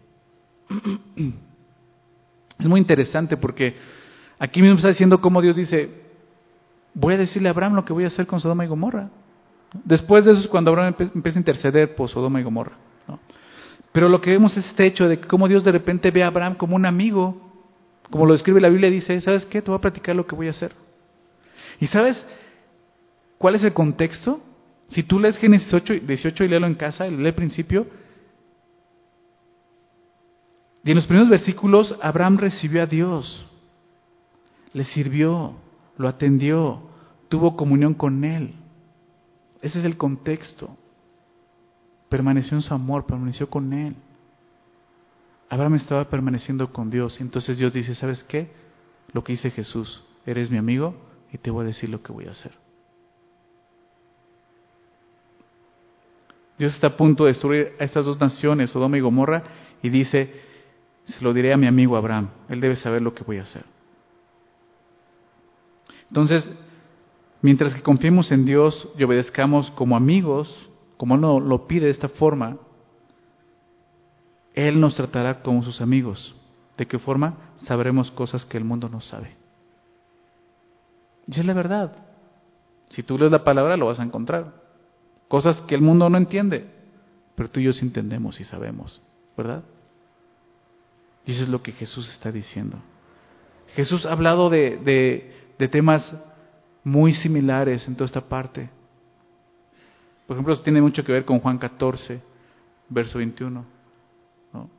Es muy interesante porque aquí mismo está diciendo cómo Dios dice, voy a decirle a Abraham lo que voy a hacer con Sodoma y Gomorra. Después de eso es cuando Abraham empieza a interceder por Sodoma y Gomorra, ¿no? Pero lo que vemos es este hecho de cómo Dios de repente ve a Abraham como un amigo, como lo describe la Biblia, dice, ¿sabes qué? Te voy a platicar lo que voy a hacer. ¿Y sabes cuál es el contexto? Si tú lees Génesis 18 y léelo en casa, y lee el principio, y en los primeros versículos Abraham recibió a Dios, le sirvió, lo atendió, tuvo comunión con Él. Ese es el contexto. Permaneció en su amor, permaneció con Él. Abraham estaba permaneciendo con Dios. Entonces Dios dice, ¿sabes qué? Lo que dice Jesús, eres mi amigo y te voy a decir lo que voy a hacer. Dios está a punto de destruir a estas dos naciones, Sodoma y Gomorra, y dice, se lo diré a mi amigo Abraham, él debe saber lo que voy a hacer. Entonces, mientras que confiemos en Dios y obedezcamos como amigos, como Él lo pide de esta forma, Él nos tratará como sus amigos. ¿De qué forma? Sabremos cosas que el mundo no sabe. Y es la verdad. Si tú lees la palabra lo vas a encontrar. Cosas que el mundo no entiende, pero tú y yo sí entendemos y sabemos, ¿verdad? Y eso es lo que Jesús está diciendo. Jesús ha hablado de temas muy similares en toda esta parte. Por ejemplo, eso tiene mucho que ver con Juan 14, verso 21, ¿no?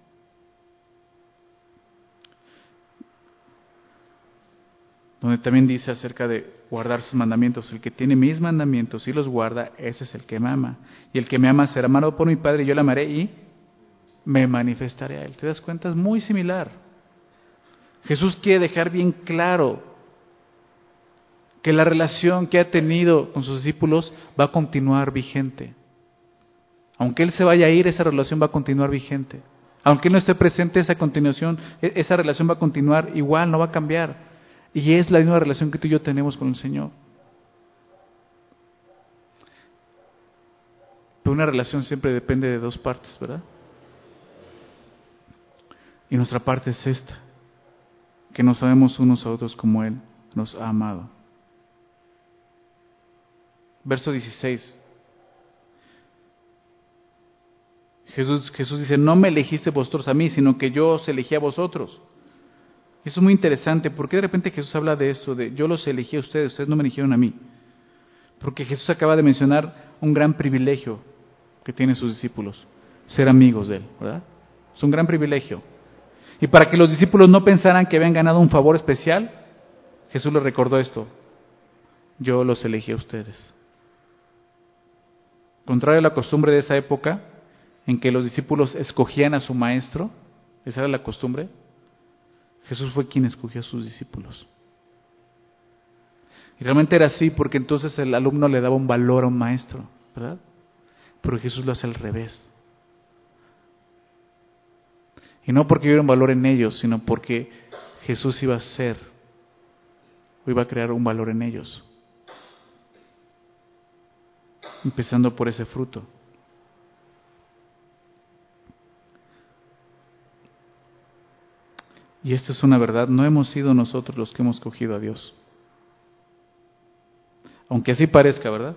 Donde también dice acerca de guardar sus mandamientos. El que tiene mis mandamientos y los guarda, ese es el que me ama. Y el que me ama será amado por mi Padre, y yo le amaré y me manifestaré a él. ¿Te das cuenta? Es muy similar. Jesús quiere dejar bien claro que la relación que ha tenido con sus discípulos va a continuar vigente. Aunque Él se vaya a ir, esa relación va a continuar vigente. Aunque Él no esté presente, esa relación va a continuar igual, no va a cambiar. Y es la misma relación que tú y yo tenemos con el Señor. Pero una relación siempre depende de dos partes, ¿verdad? Y nuestra parte es esta, que nos sabemos unos a otros como Él nos ha amado. Verso 16. Jesús dice, no me elegiste vosotros a mí, sino que yo os elegí a vosotros. Eso es muy interesante. ¿Por qué de repente Jesús habla de esto? De yo los elegí a ustedes no me eligieron a mí. Porque Jesús acaba de mencionar un gran privilegio que tienen sus discípulos, ser amigos de Él, ¿verdad? Es un gran privilegio. Y para que los discípulos no pensaran que habían ganado un favor especial, Jesús les recordó esto. Yo los elegí a ustedes. Contrario a la costumbre de esa época, en que los discípulos escogían a su maestro, esa era la costumbre, Jesús fue quien escogió a sus discípulos. Y realmente era así, porque entonces el alumno le daba un valor a un maestro, ¿verdad? Pero Jesús lo hace al revés. Y no porque hubiera un valor en ellos, sino porque Jesús iba a crear un valor en ellos. Empezando por ese fruto. Y esto es una verdad, no hemos sido nosotros los que hemos escogido a Dios. Aunque así parezca, ¿verdad?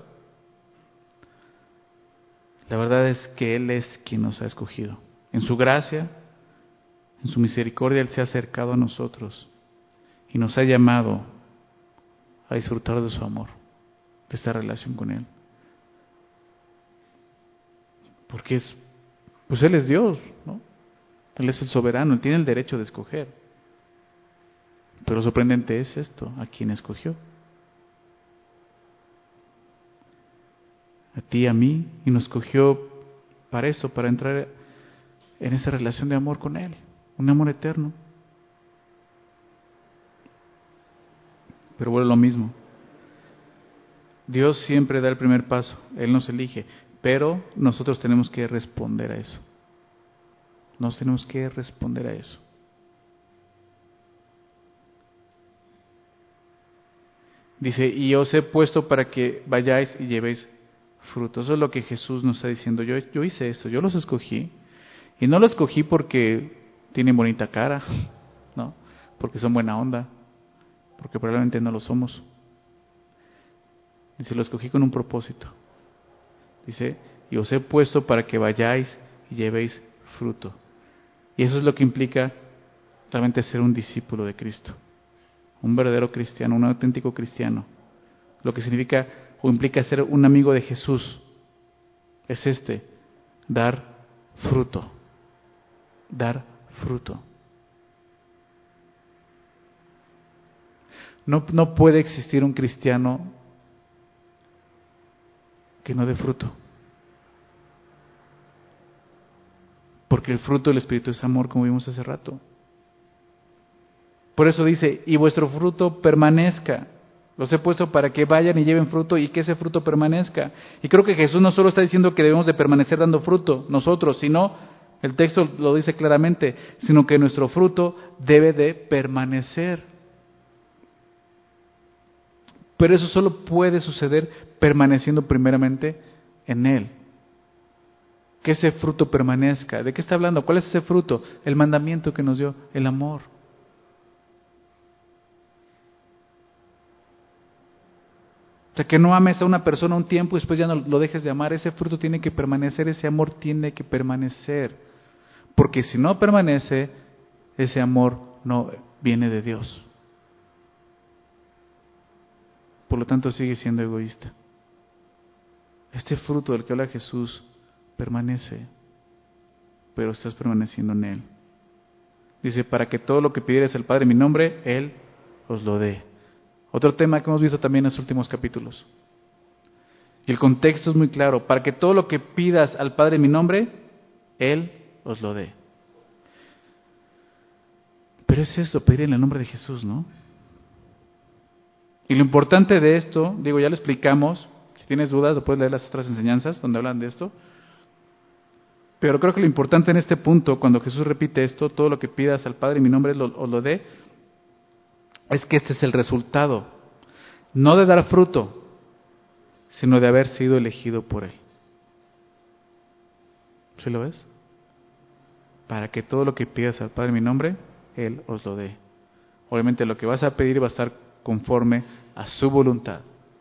La verdad es que Él es quien nos ha escogido. En su gracia, en su misericordia, Él se ha acercado a nosotros y nos ha llamado a disfrutar de su amor, de esta relación con Él. Porque pues Él es Dios, ¿no? Él es el soberano, Él tiene el derecho de escoger. Pero lo sorprendente es esto, ¿a quién escogió? A ti, a mí, y nos escogió para eso, para entrar en esa relación de amor con Él, un amor eterno. Pero bueno, lo mismo. Dios siempre da el primer paso, Él nos elige, pero nosotros tenemos que responder a eso. Nos tenemos que responder a eso. Dice, y os he puesto para que vayáis y llevéis fruto. Eso es lo que Jesús nos está diciendo. Yo hice eso, yo los escogí. Y no los escogí porque tienen bonita cara, ¿no? Porque son buena onda, porque probablemente no lo somos. Dice, lo escogí con un propósito. Dice, y os he puesto para que vayáis y llevéis fruto. Y eso es lo que implica realmente ser un discípulo de Cristo. Un verdadero cristiano, un auténtico cristiano. Lo que significa o implica ser un amigo de Jesús es dar fruto. Dar fruto. No puede existir un cristiano que no dé fruto. Porque el fruto del Espíritu es amor, como vimos hace rato. Por eso dice, y vuestro fruto permanezca. Los he puesto para que vayan y lleven fruto y que ese fruto permanezca. Y creo que Jesús no solo está diciendo que debemos de permanecer dando fruto nosotros, sino, el texto lo dice claramente, sino que nuestro fruto debe de permanecer. Pero eso solo puede suceder permaneciendo primeramente en Él. Que ese fruto permanezca. ¿De qué está hablando? ¿Cuál es ese fruto? El mandamiento que nos dio, el amor. O sea, que no ames a una persona un tiempo y después ya no lo dejes de amar. Ese fruto tiene que permanecer, ese amor tiene que permanecer. Porque si no permanece, ese amor no viene de Dios. Por lo tanto, sigue siendo egoísta. Este fruto del que habla Jesús permanece, pero estás permaneciendo en Él. Dice, para que todo lo que pidieres al Padre en mi nombre, Él os lo dé. Otro tema que hemos visto también en los últimos capítulos. Y el contexto es muy claro. Para que todo lo que pidas al Padre en mi nombre, Él os lo dé. Pero es eso, pedir en el nombre de Jesús, ¿no? Y lo importante de esto, digo, ya lo explicamos, si tienes dudas lo puedes leer las otras enseñanzas donde hablan de esto, pero creo que lo importante en este punto, cuando Jesús repite esto, todo lo que pidas al Padre en mi nombre os lo dé, es que este es el resultado, no de dar fruto, sino de haber sido elegido por Él. ¿Sí lo ves? Para que todo lo que pidas al Padre en mi nombre, Él os lo dé. Obviamente lo que vas a pedir va a estar conforme a su voluntad.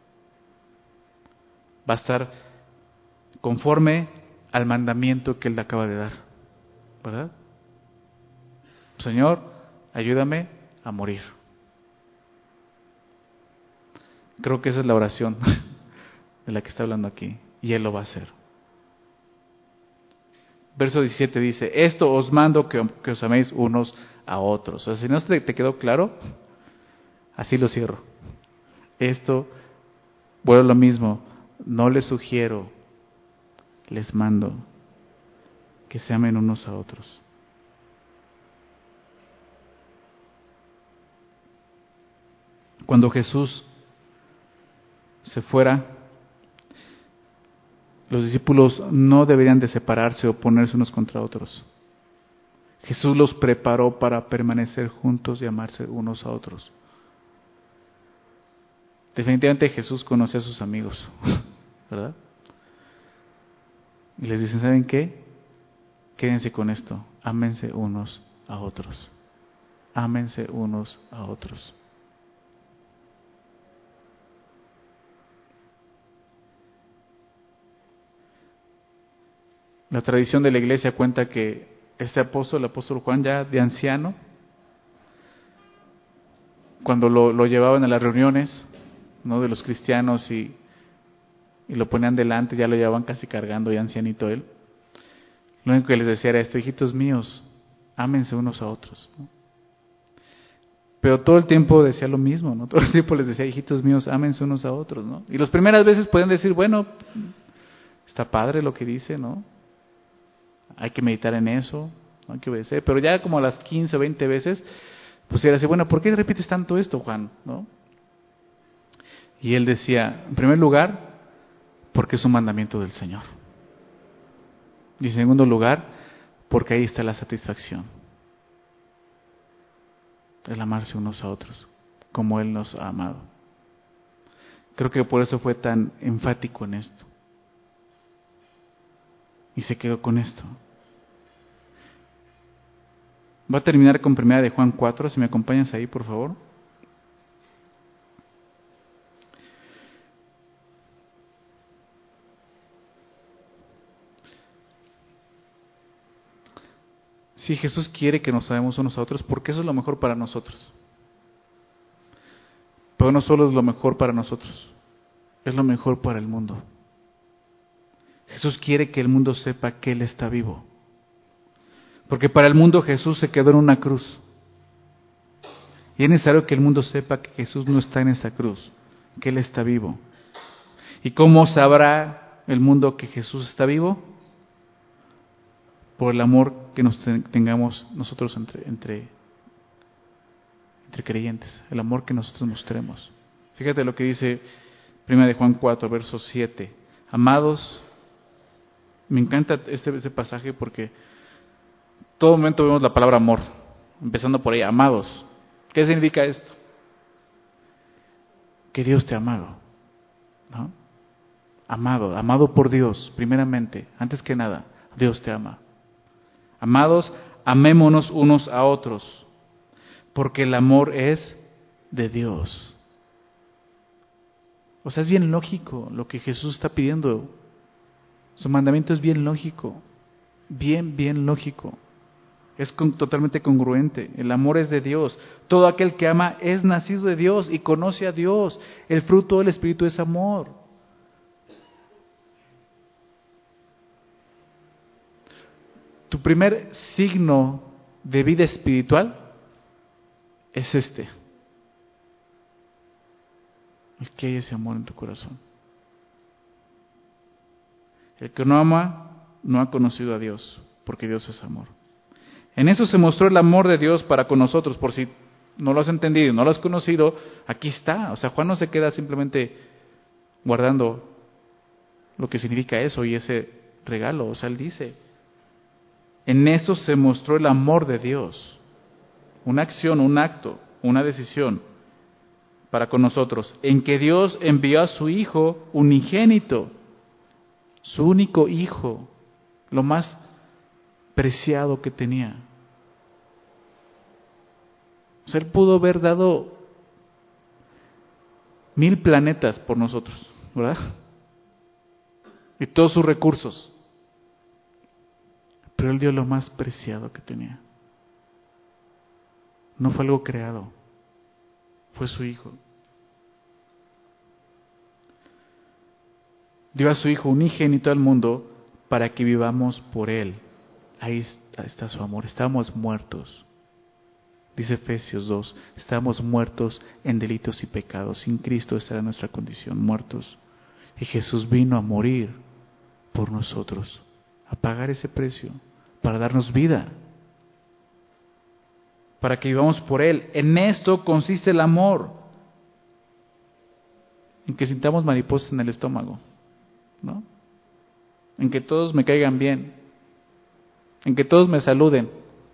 Va a estar conforme al mandamiento que Él le acaba de dar. ¿Verdad? Señor, ayúdame a morir. Creo que esa es la oración de la que está hablando aquí. Y Él lo va a hacer. Verso 17 dice, esto os mando que os améis unos a otros. O sea, si no te quedó claro, así lo cierro. Esto, bueno, lo mismo, no les sugiero, les mando que se amen unos a otros. Cuando Jesús se fuera, los discípulos no deberían de separarse o ponerse unos contra otros. Jesús los preparó para permanecer juntos y amarse unos a otros. Definitivamente Jesús conocía a sus amigos, ¿verdad? Y les dicen, ¿saben qué? Quédense con esto, ámense unos a otros. Ámense unos a otros. La tradición de la iglesia cuenta que este apóstol, el apóstol Juan, ya de anciano, cuando lo llevaban a las reuniones, ¿no?, de los cristianos y lo ponían delante, ya lo llevaban casi cargando, ya ancianito él, lo único que les decía era esto: hijitos míos, ámense unos a otros, ¿no? Pero todo el tiempo decía lo mismo, ¿no? Todo el tiempo les decía, hijitos míos, ámense unos a otros, ¿no? Y las primeras veces pueden decir, bueno, está padre lo que dice, ¿no? Hay que meditar en eso, ¿no? Hay que obedecer. Pero ya como a las 15 o 20 veces, pues era así, bueno, ¿por qué repites tanto esto, Juan? ¿No? Y él decía, en primer lugar, porque es un mandamiento del Señor. Y en segundo lugar, porque ahí está la satisfacción. El amarse unos a otros, como Él nos ha amado. Creo que por eso fue tan enfático en esto. Y se quedó con esto. Va a terminar con 1 de Juan 4, si me acompañas ahí, por favor. Si Jesús quiere que nos amemos unos a otros, porque eso es lo mejor para nosotros. Pero no solo es lo mejor para nosotros, es lo mejor para el mundo. Jesús quiere que el mundo sepa que Él está vivo. Porque para el mundo Jesús se quedó en una cruz. Y es necesario que el mundo sepa que Jesús no está en esa cruz, que Él está vivo. ¿Y cómo sabrá el mundo que Jesús está vivo? Por el amor que nos tengamos nosotros entre creyentes, el amor que nosotros mostremos. Fíjate lo que dice 1 de Juan 4, verso 7. Amados, me encanta este pasaje porque todo momento vemos la palabra amor, empezando por ahí, amados. ¿Qué significa esto? Que Dios te ha amado, ¿no? Amado por Dios, primeramente, antes que nada, Dios te ama. Amados, amémonos unos a otros, porque el amor es de Dios. O sea, es bien lógico lo que Jesús está pidiendo. Su mandamiento es bien lógico, bien lógico. Es totalmente congruente. El amor es de Dios. Todo aquel que ama es nacido de Dios y conoce a Dios. El fruto del Espíritu es amor. Tu primer signo de vida espiritual es este: el que hay ese amor en tu corazón. El que no ama no ha conocido a Dios, porque Dios es amor. En eso se mostró el amor de Dios para con nosotros. Por si no lo has entendido y no lo has conocido, aquí está. O sea, Juan no se queda simplemente guardando lo que significa eso y ese regalo. O sea, él dice, en eso se mostró el amor de Dios. Una acción, un acto, una decisión para con nosotros, en que Dios envió a su Hijo unigénito, su único Hijo, lo más preciado que tenía. O sea, Él pudo haber dado 1000 planetas por nosotros, ¿verdad? Y todos sus recursos. Pero Él dio lo más preciado que tenía. No fue algo creado, fue su Hijo. Dio a su Hijo unigénito al mundo para que vivamos por Él. Ahí está su amor. Estábamos muertos. Dice Efesios 2, estábamos muertos en delitos y pecados. Sin Cristo esa era nuestra condición, muertos. Y Jesús vino a morir por nosotros, a pagar ese precio, para darnos vida, para que vivamos por Él. En esto consiste el amor, en que sintamos mariposas en el estómago, ¿no? En que todos me caigan bien, en que todos me saluden.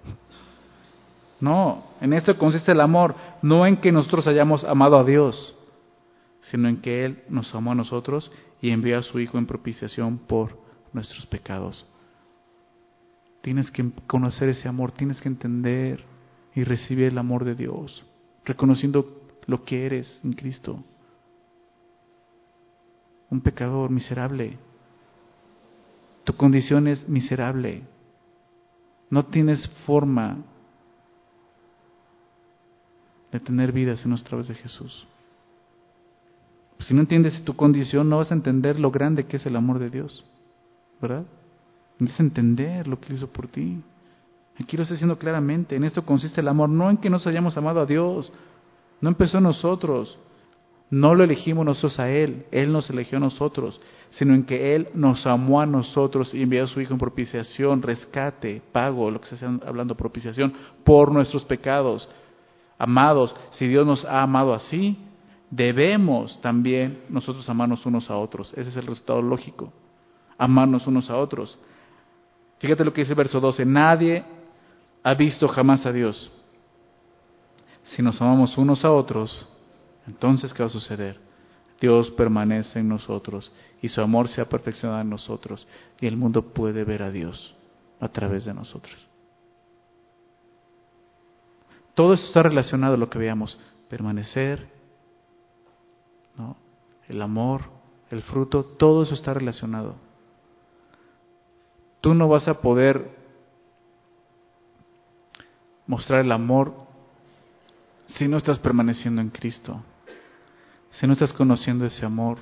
No, en esto consiste el amor, no en que nosotros hayamos amado a Dios, sino en que Él nos amó a nosotros y envió a su Hijo en propiciación por nuestros pecados. Tienes que conocer ese amor, tienes que entender y recibir el amor de Dios, reconociendo lo que eres en Cristo. Un pecador miserable. Tu condición es miserable. No tienes forma de tener vida si no es a través de Jesús. Si no entiendes tu condición, no vas a entender lo grande que es el amor de Dios, ¿verdad? Necesitas entender lo que Él hizo por ti. Aquí lo está diciendo claramente. En esto consiste el amor, no en que nos hayamos amado a Dios. No empezó en nosotros. No lo elegimos nosotros a Él. Él nos eligió a nosotros. Sino en que Él nos amó a nosotros y envió a su Hijo en propiciación, rescate, pago, lo que se está hablando, propiciación, por nuestros pecados. Amados, si Dios nos ha amado así, debemos también nosotros amarnos unos a otros. Ese es el resultado lógico. Amarnos unos a otros. Fíjate lo que dice el verso 12. Nadie ha visto jamás a Dios. Si nos amamos unos a otros, entonces ¿qué va a suceder? Dios permanece en nosotros y su amor se ha perfeccionado en nosotros y el mundo puede ver a Dios a través de nosotros. Todo esto está relacionado a lo que veamos. Permanecer, ¿no? El amor, el fruto, todo eso está relacionado. Tú no vas a poder mostrar el amor si no estás permaneciendo en Cristo, si no estás conociendo ese amor.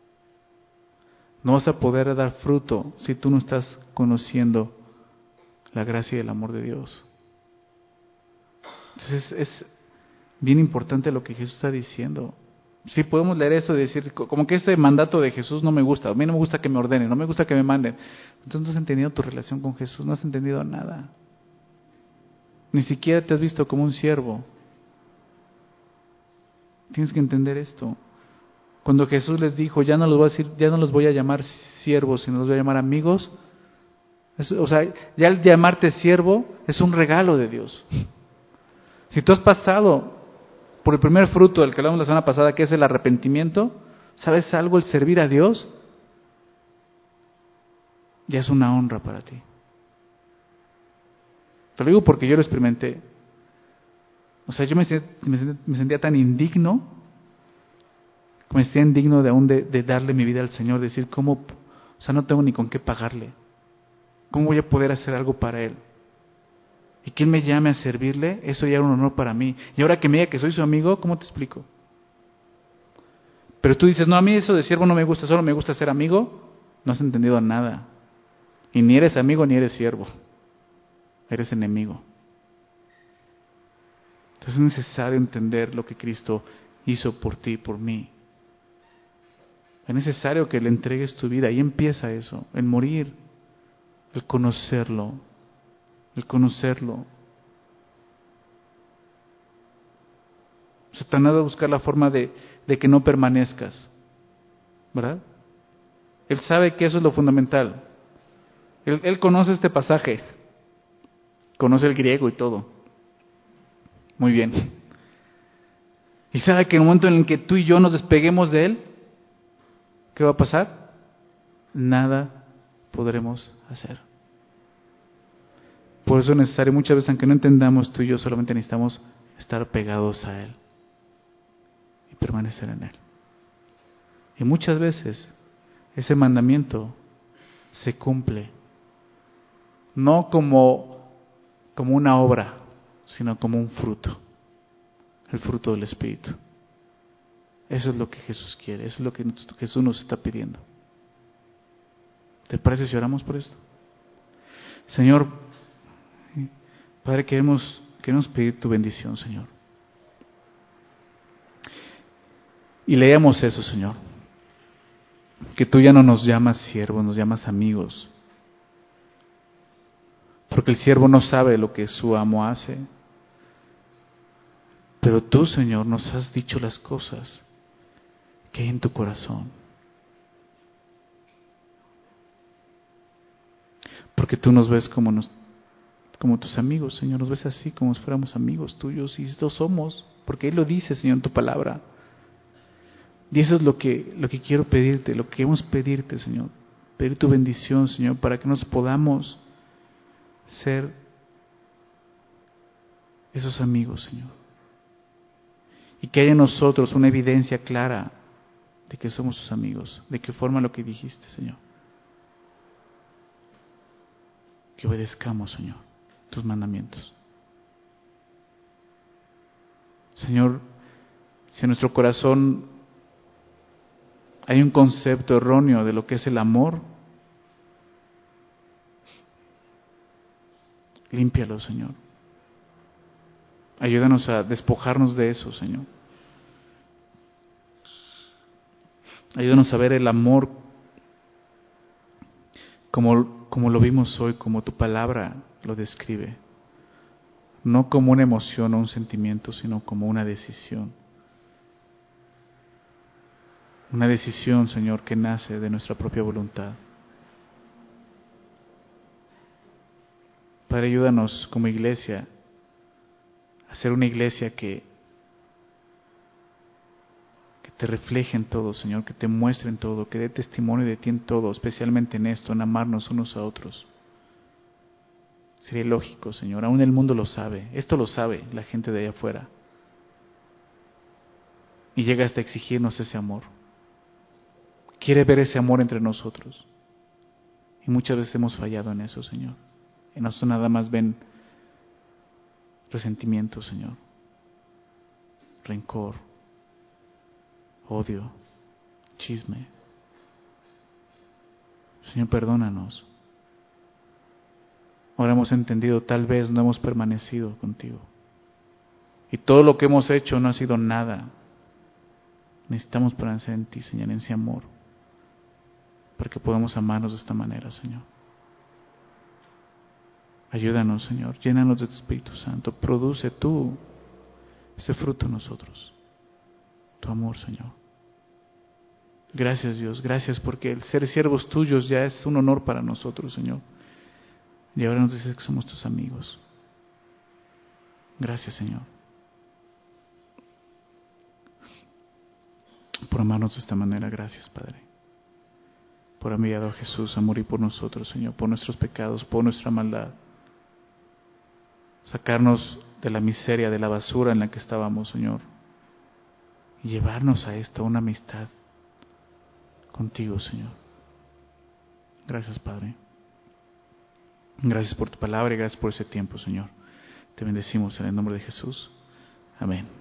No vas a poder dar fruto si tú no estás conociendo la gracia y el amor de Dios. Entonces es bien importante lo que Jesús está diciendo. Sí podemos leer eso y decir, como que ese mandato de Jesús no me gusta, a mí no me gusta que me ordenen, no me gusta que me manden. Entonces no has entendido tu relación con Jesús, no has entendido nada. Ni siquiera te has visto como un siervo. Tienes que entender esto. Cuando Jesús les dijo, ya no los voy a llamar siervos, sino los voy a llamar amigos. O sea, ya el llamarte siervo es un regalo de Dios. Si tú has pasado por el primer fruto del que hablamos la semana pasada, que es el arrepentimiento, ¿sabes algo? El servir a Dios ya es una honra para ti. Te lo digo porque yo lo experimenté. O sea, yo me sentía tan indigno, me sentía indigno de darle mi vida al Señor, decir, ¿cómo? O sea, no tengo ni con qué pagarle. ¿Cómo voy a poder hacer algo para Él? Y que Él me llame a servirle, eso ya era un honor para mí. Y ahora que me diga que soy su amigo, ¿cómo te explico? Pero tú dices, no, a mí eso de siervo no me gusta, solo me gusta ser amigo. No has entendido nada. Y ni eres amigo ni eres siervo. Eres enemigo. Entonces es necesario entender lo que Cristo hizo por ti y por mí. Es necesario que le entregues tu vida. Ahí empieza eso, el morir, el conocerlo. el conocerlo. Satanás va a buscar la forma de que no permanezcas, ¿verdad? Él sabe que eso es lo fundamental. Él conoce este pasaje, conoce el griego y todo. Muy bien. Y sabe que en el momento en el que tú y yo nos despeguemos de Él, ¿qué va a pasar? Nada podremos hacer. Por eso es necesario, muchas veces, aunque no entendamos, tú y yo solamente necesitamos estar pegados a Él y permanecer en Él. Y muchas veces ese mandamiento se cumple, no como una obra, sino como un fruto, el fruto del Espíritu. Eso es lo que Jesús quiere, eso es lo que Jesús nos está pidiendo. ¿Te parece si oramos por esto? Señor, Padre, queremos pedir tu bendición, Señor. Y leamos eso, Señor. Que tú ya no nos llamas siervos, nos llamas amigos. Porque el siervo no sabe lo que su amo hace. Pero tú, Señor, nos has dicho las cosas que hay en tu corazón. Porque tú nos ves como tus amigos, Señor. Nos ves así, como si fuéramos amigos tuyos. Y lo somos, porque Él lo dice, Señor, en tu palabra. Y eso es lo que quiero pedirte, lo que queremos pedirte, Señor. Pedir tu bendición, Señor, para que nos podamos ser esos amigos, Señor. Y que haya en nosotros una evidencia clara de que somos tus amigos, de que forma lo que dijiste, Señor. Que obedezcamos, Señor, tus mandamientos. Señor, si en nuestro corazón hay un concepto erróneo de lo que es el amor, límpialo, Señor. Ayúdanos a despojarnos de eso, Señor. Ayúdanos a ver el amor como lo vimos hoy, como tu palabra lo describe. No como una emoción o un sentimiento, sino como una decisión. Una decisión, Señor, que nace de nuestra propia voluntad. Padre, ayúdanos como iglesia a ser una iglesia que te refleje en todo, Señor, que te muestre en todo, que dé testimonio de ti en todo, especialmente en esto, en amarnos unos a otros. Sería lógico, Señor, aún el mundo lo sabe, esto lo sabe la gente de allá afuera. Y llega hasta exigirnos ese amor. Quiere ver ese amor entre nosotros. Y muchas veces hemos fallado en eso, Señor. En nosotros nada más ven resentimiento, Señor, rencor, odio, chisme. Señor, perdónanos. Ahora hemos entendido, tal vez no hemos permanecido contigo. Y todo lo que hemos hecho no ha sido nada. Necesitamos permanecer en ti, Señor, en ese amor, para que podamos amarnos de esta manera, Señor. Ayúdanos, Señor, llénanos de tu Espíritu Santo. Produce tú ese fruto en nosotros. Tu amor, Señor. Gracias, Dios, gracias porque el ser siervos tuyos ya es un honor para nosotros, Señor. Y ahora nos dices que somos tus amigos. Gracias, Señor, por amarnos de esta manera. Gracias, Padre, por haber enviado a Jesús a morir por nosotros, Señor, por nuestros pecados, por nuestra maldad. Sacarnos de la miseria, de la basura en la que estábamos, Señor, y llevarnos a esto, a una amistad contigo, Señor. Gracias, Padre. Gracias por tu palabra y gracias por ese tiempo, Señor. Te bendecimos en el nombre de Jesús. Amén.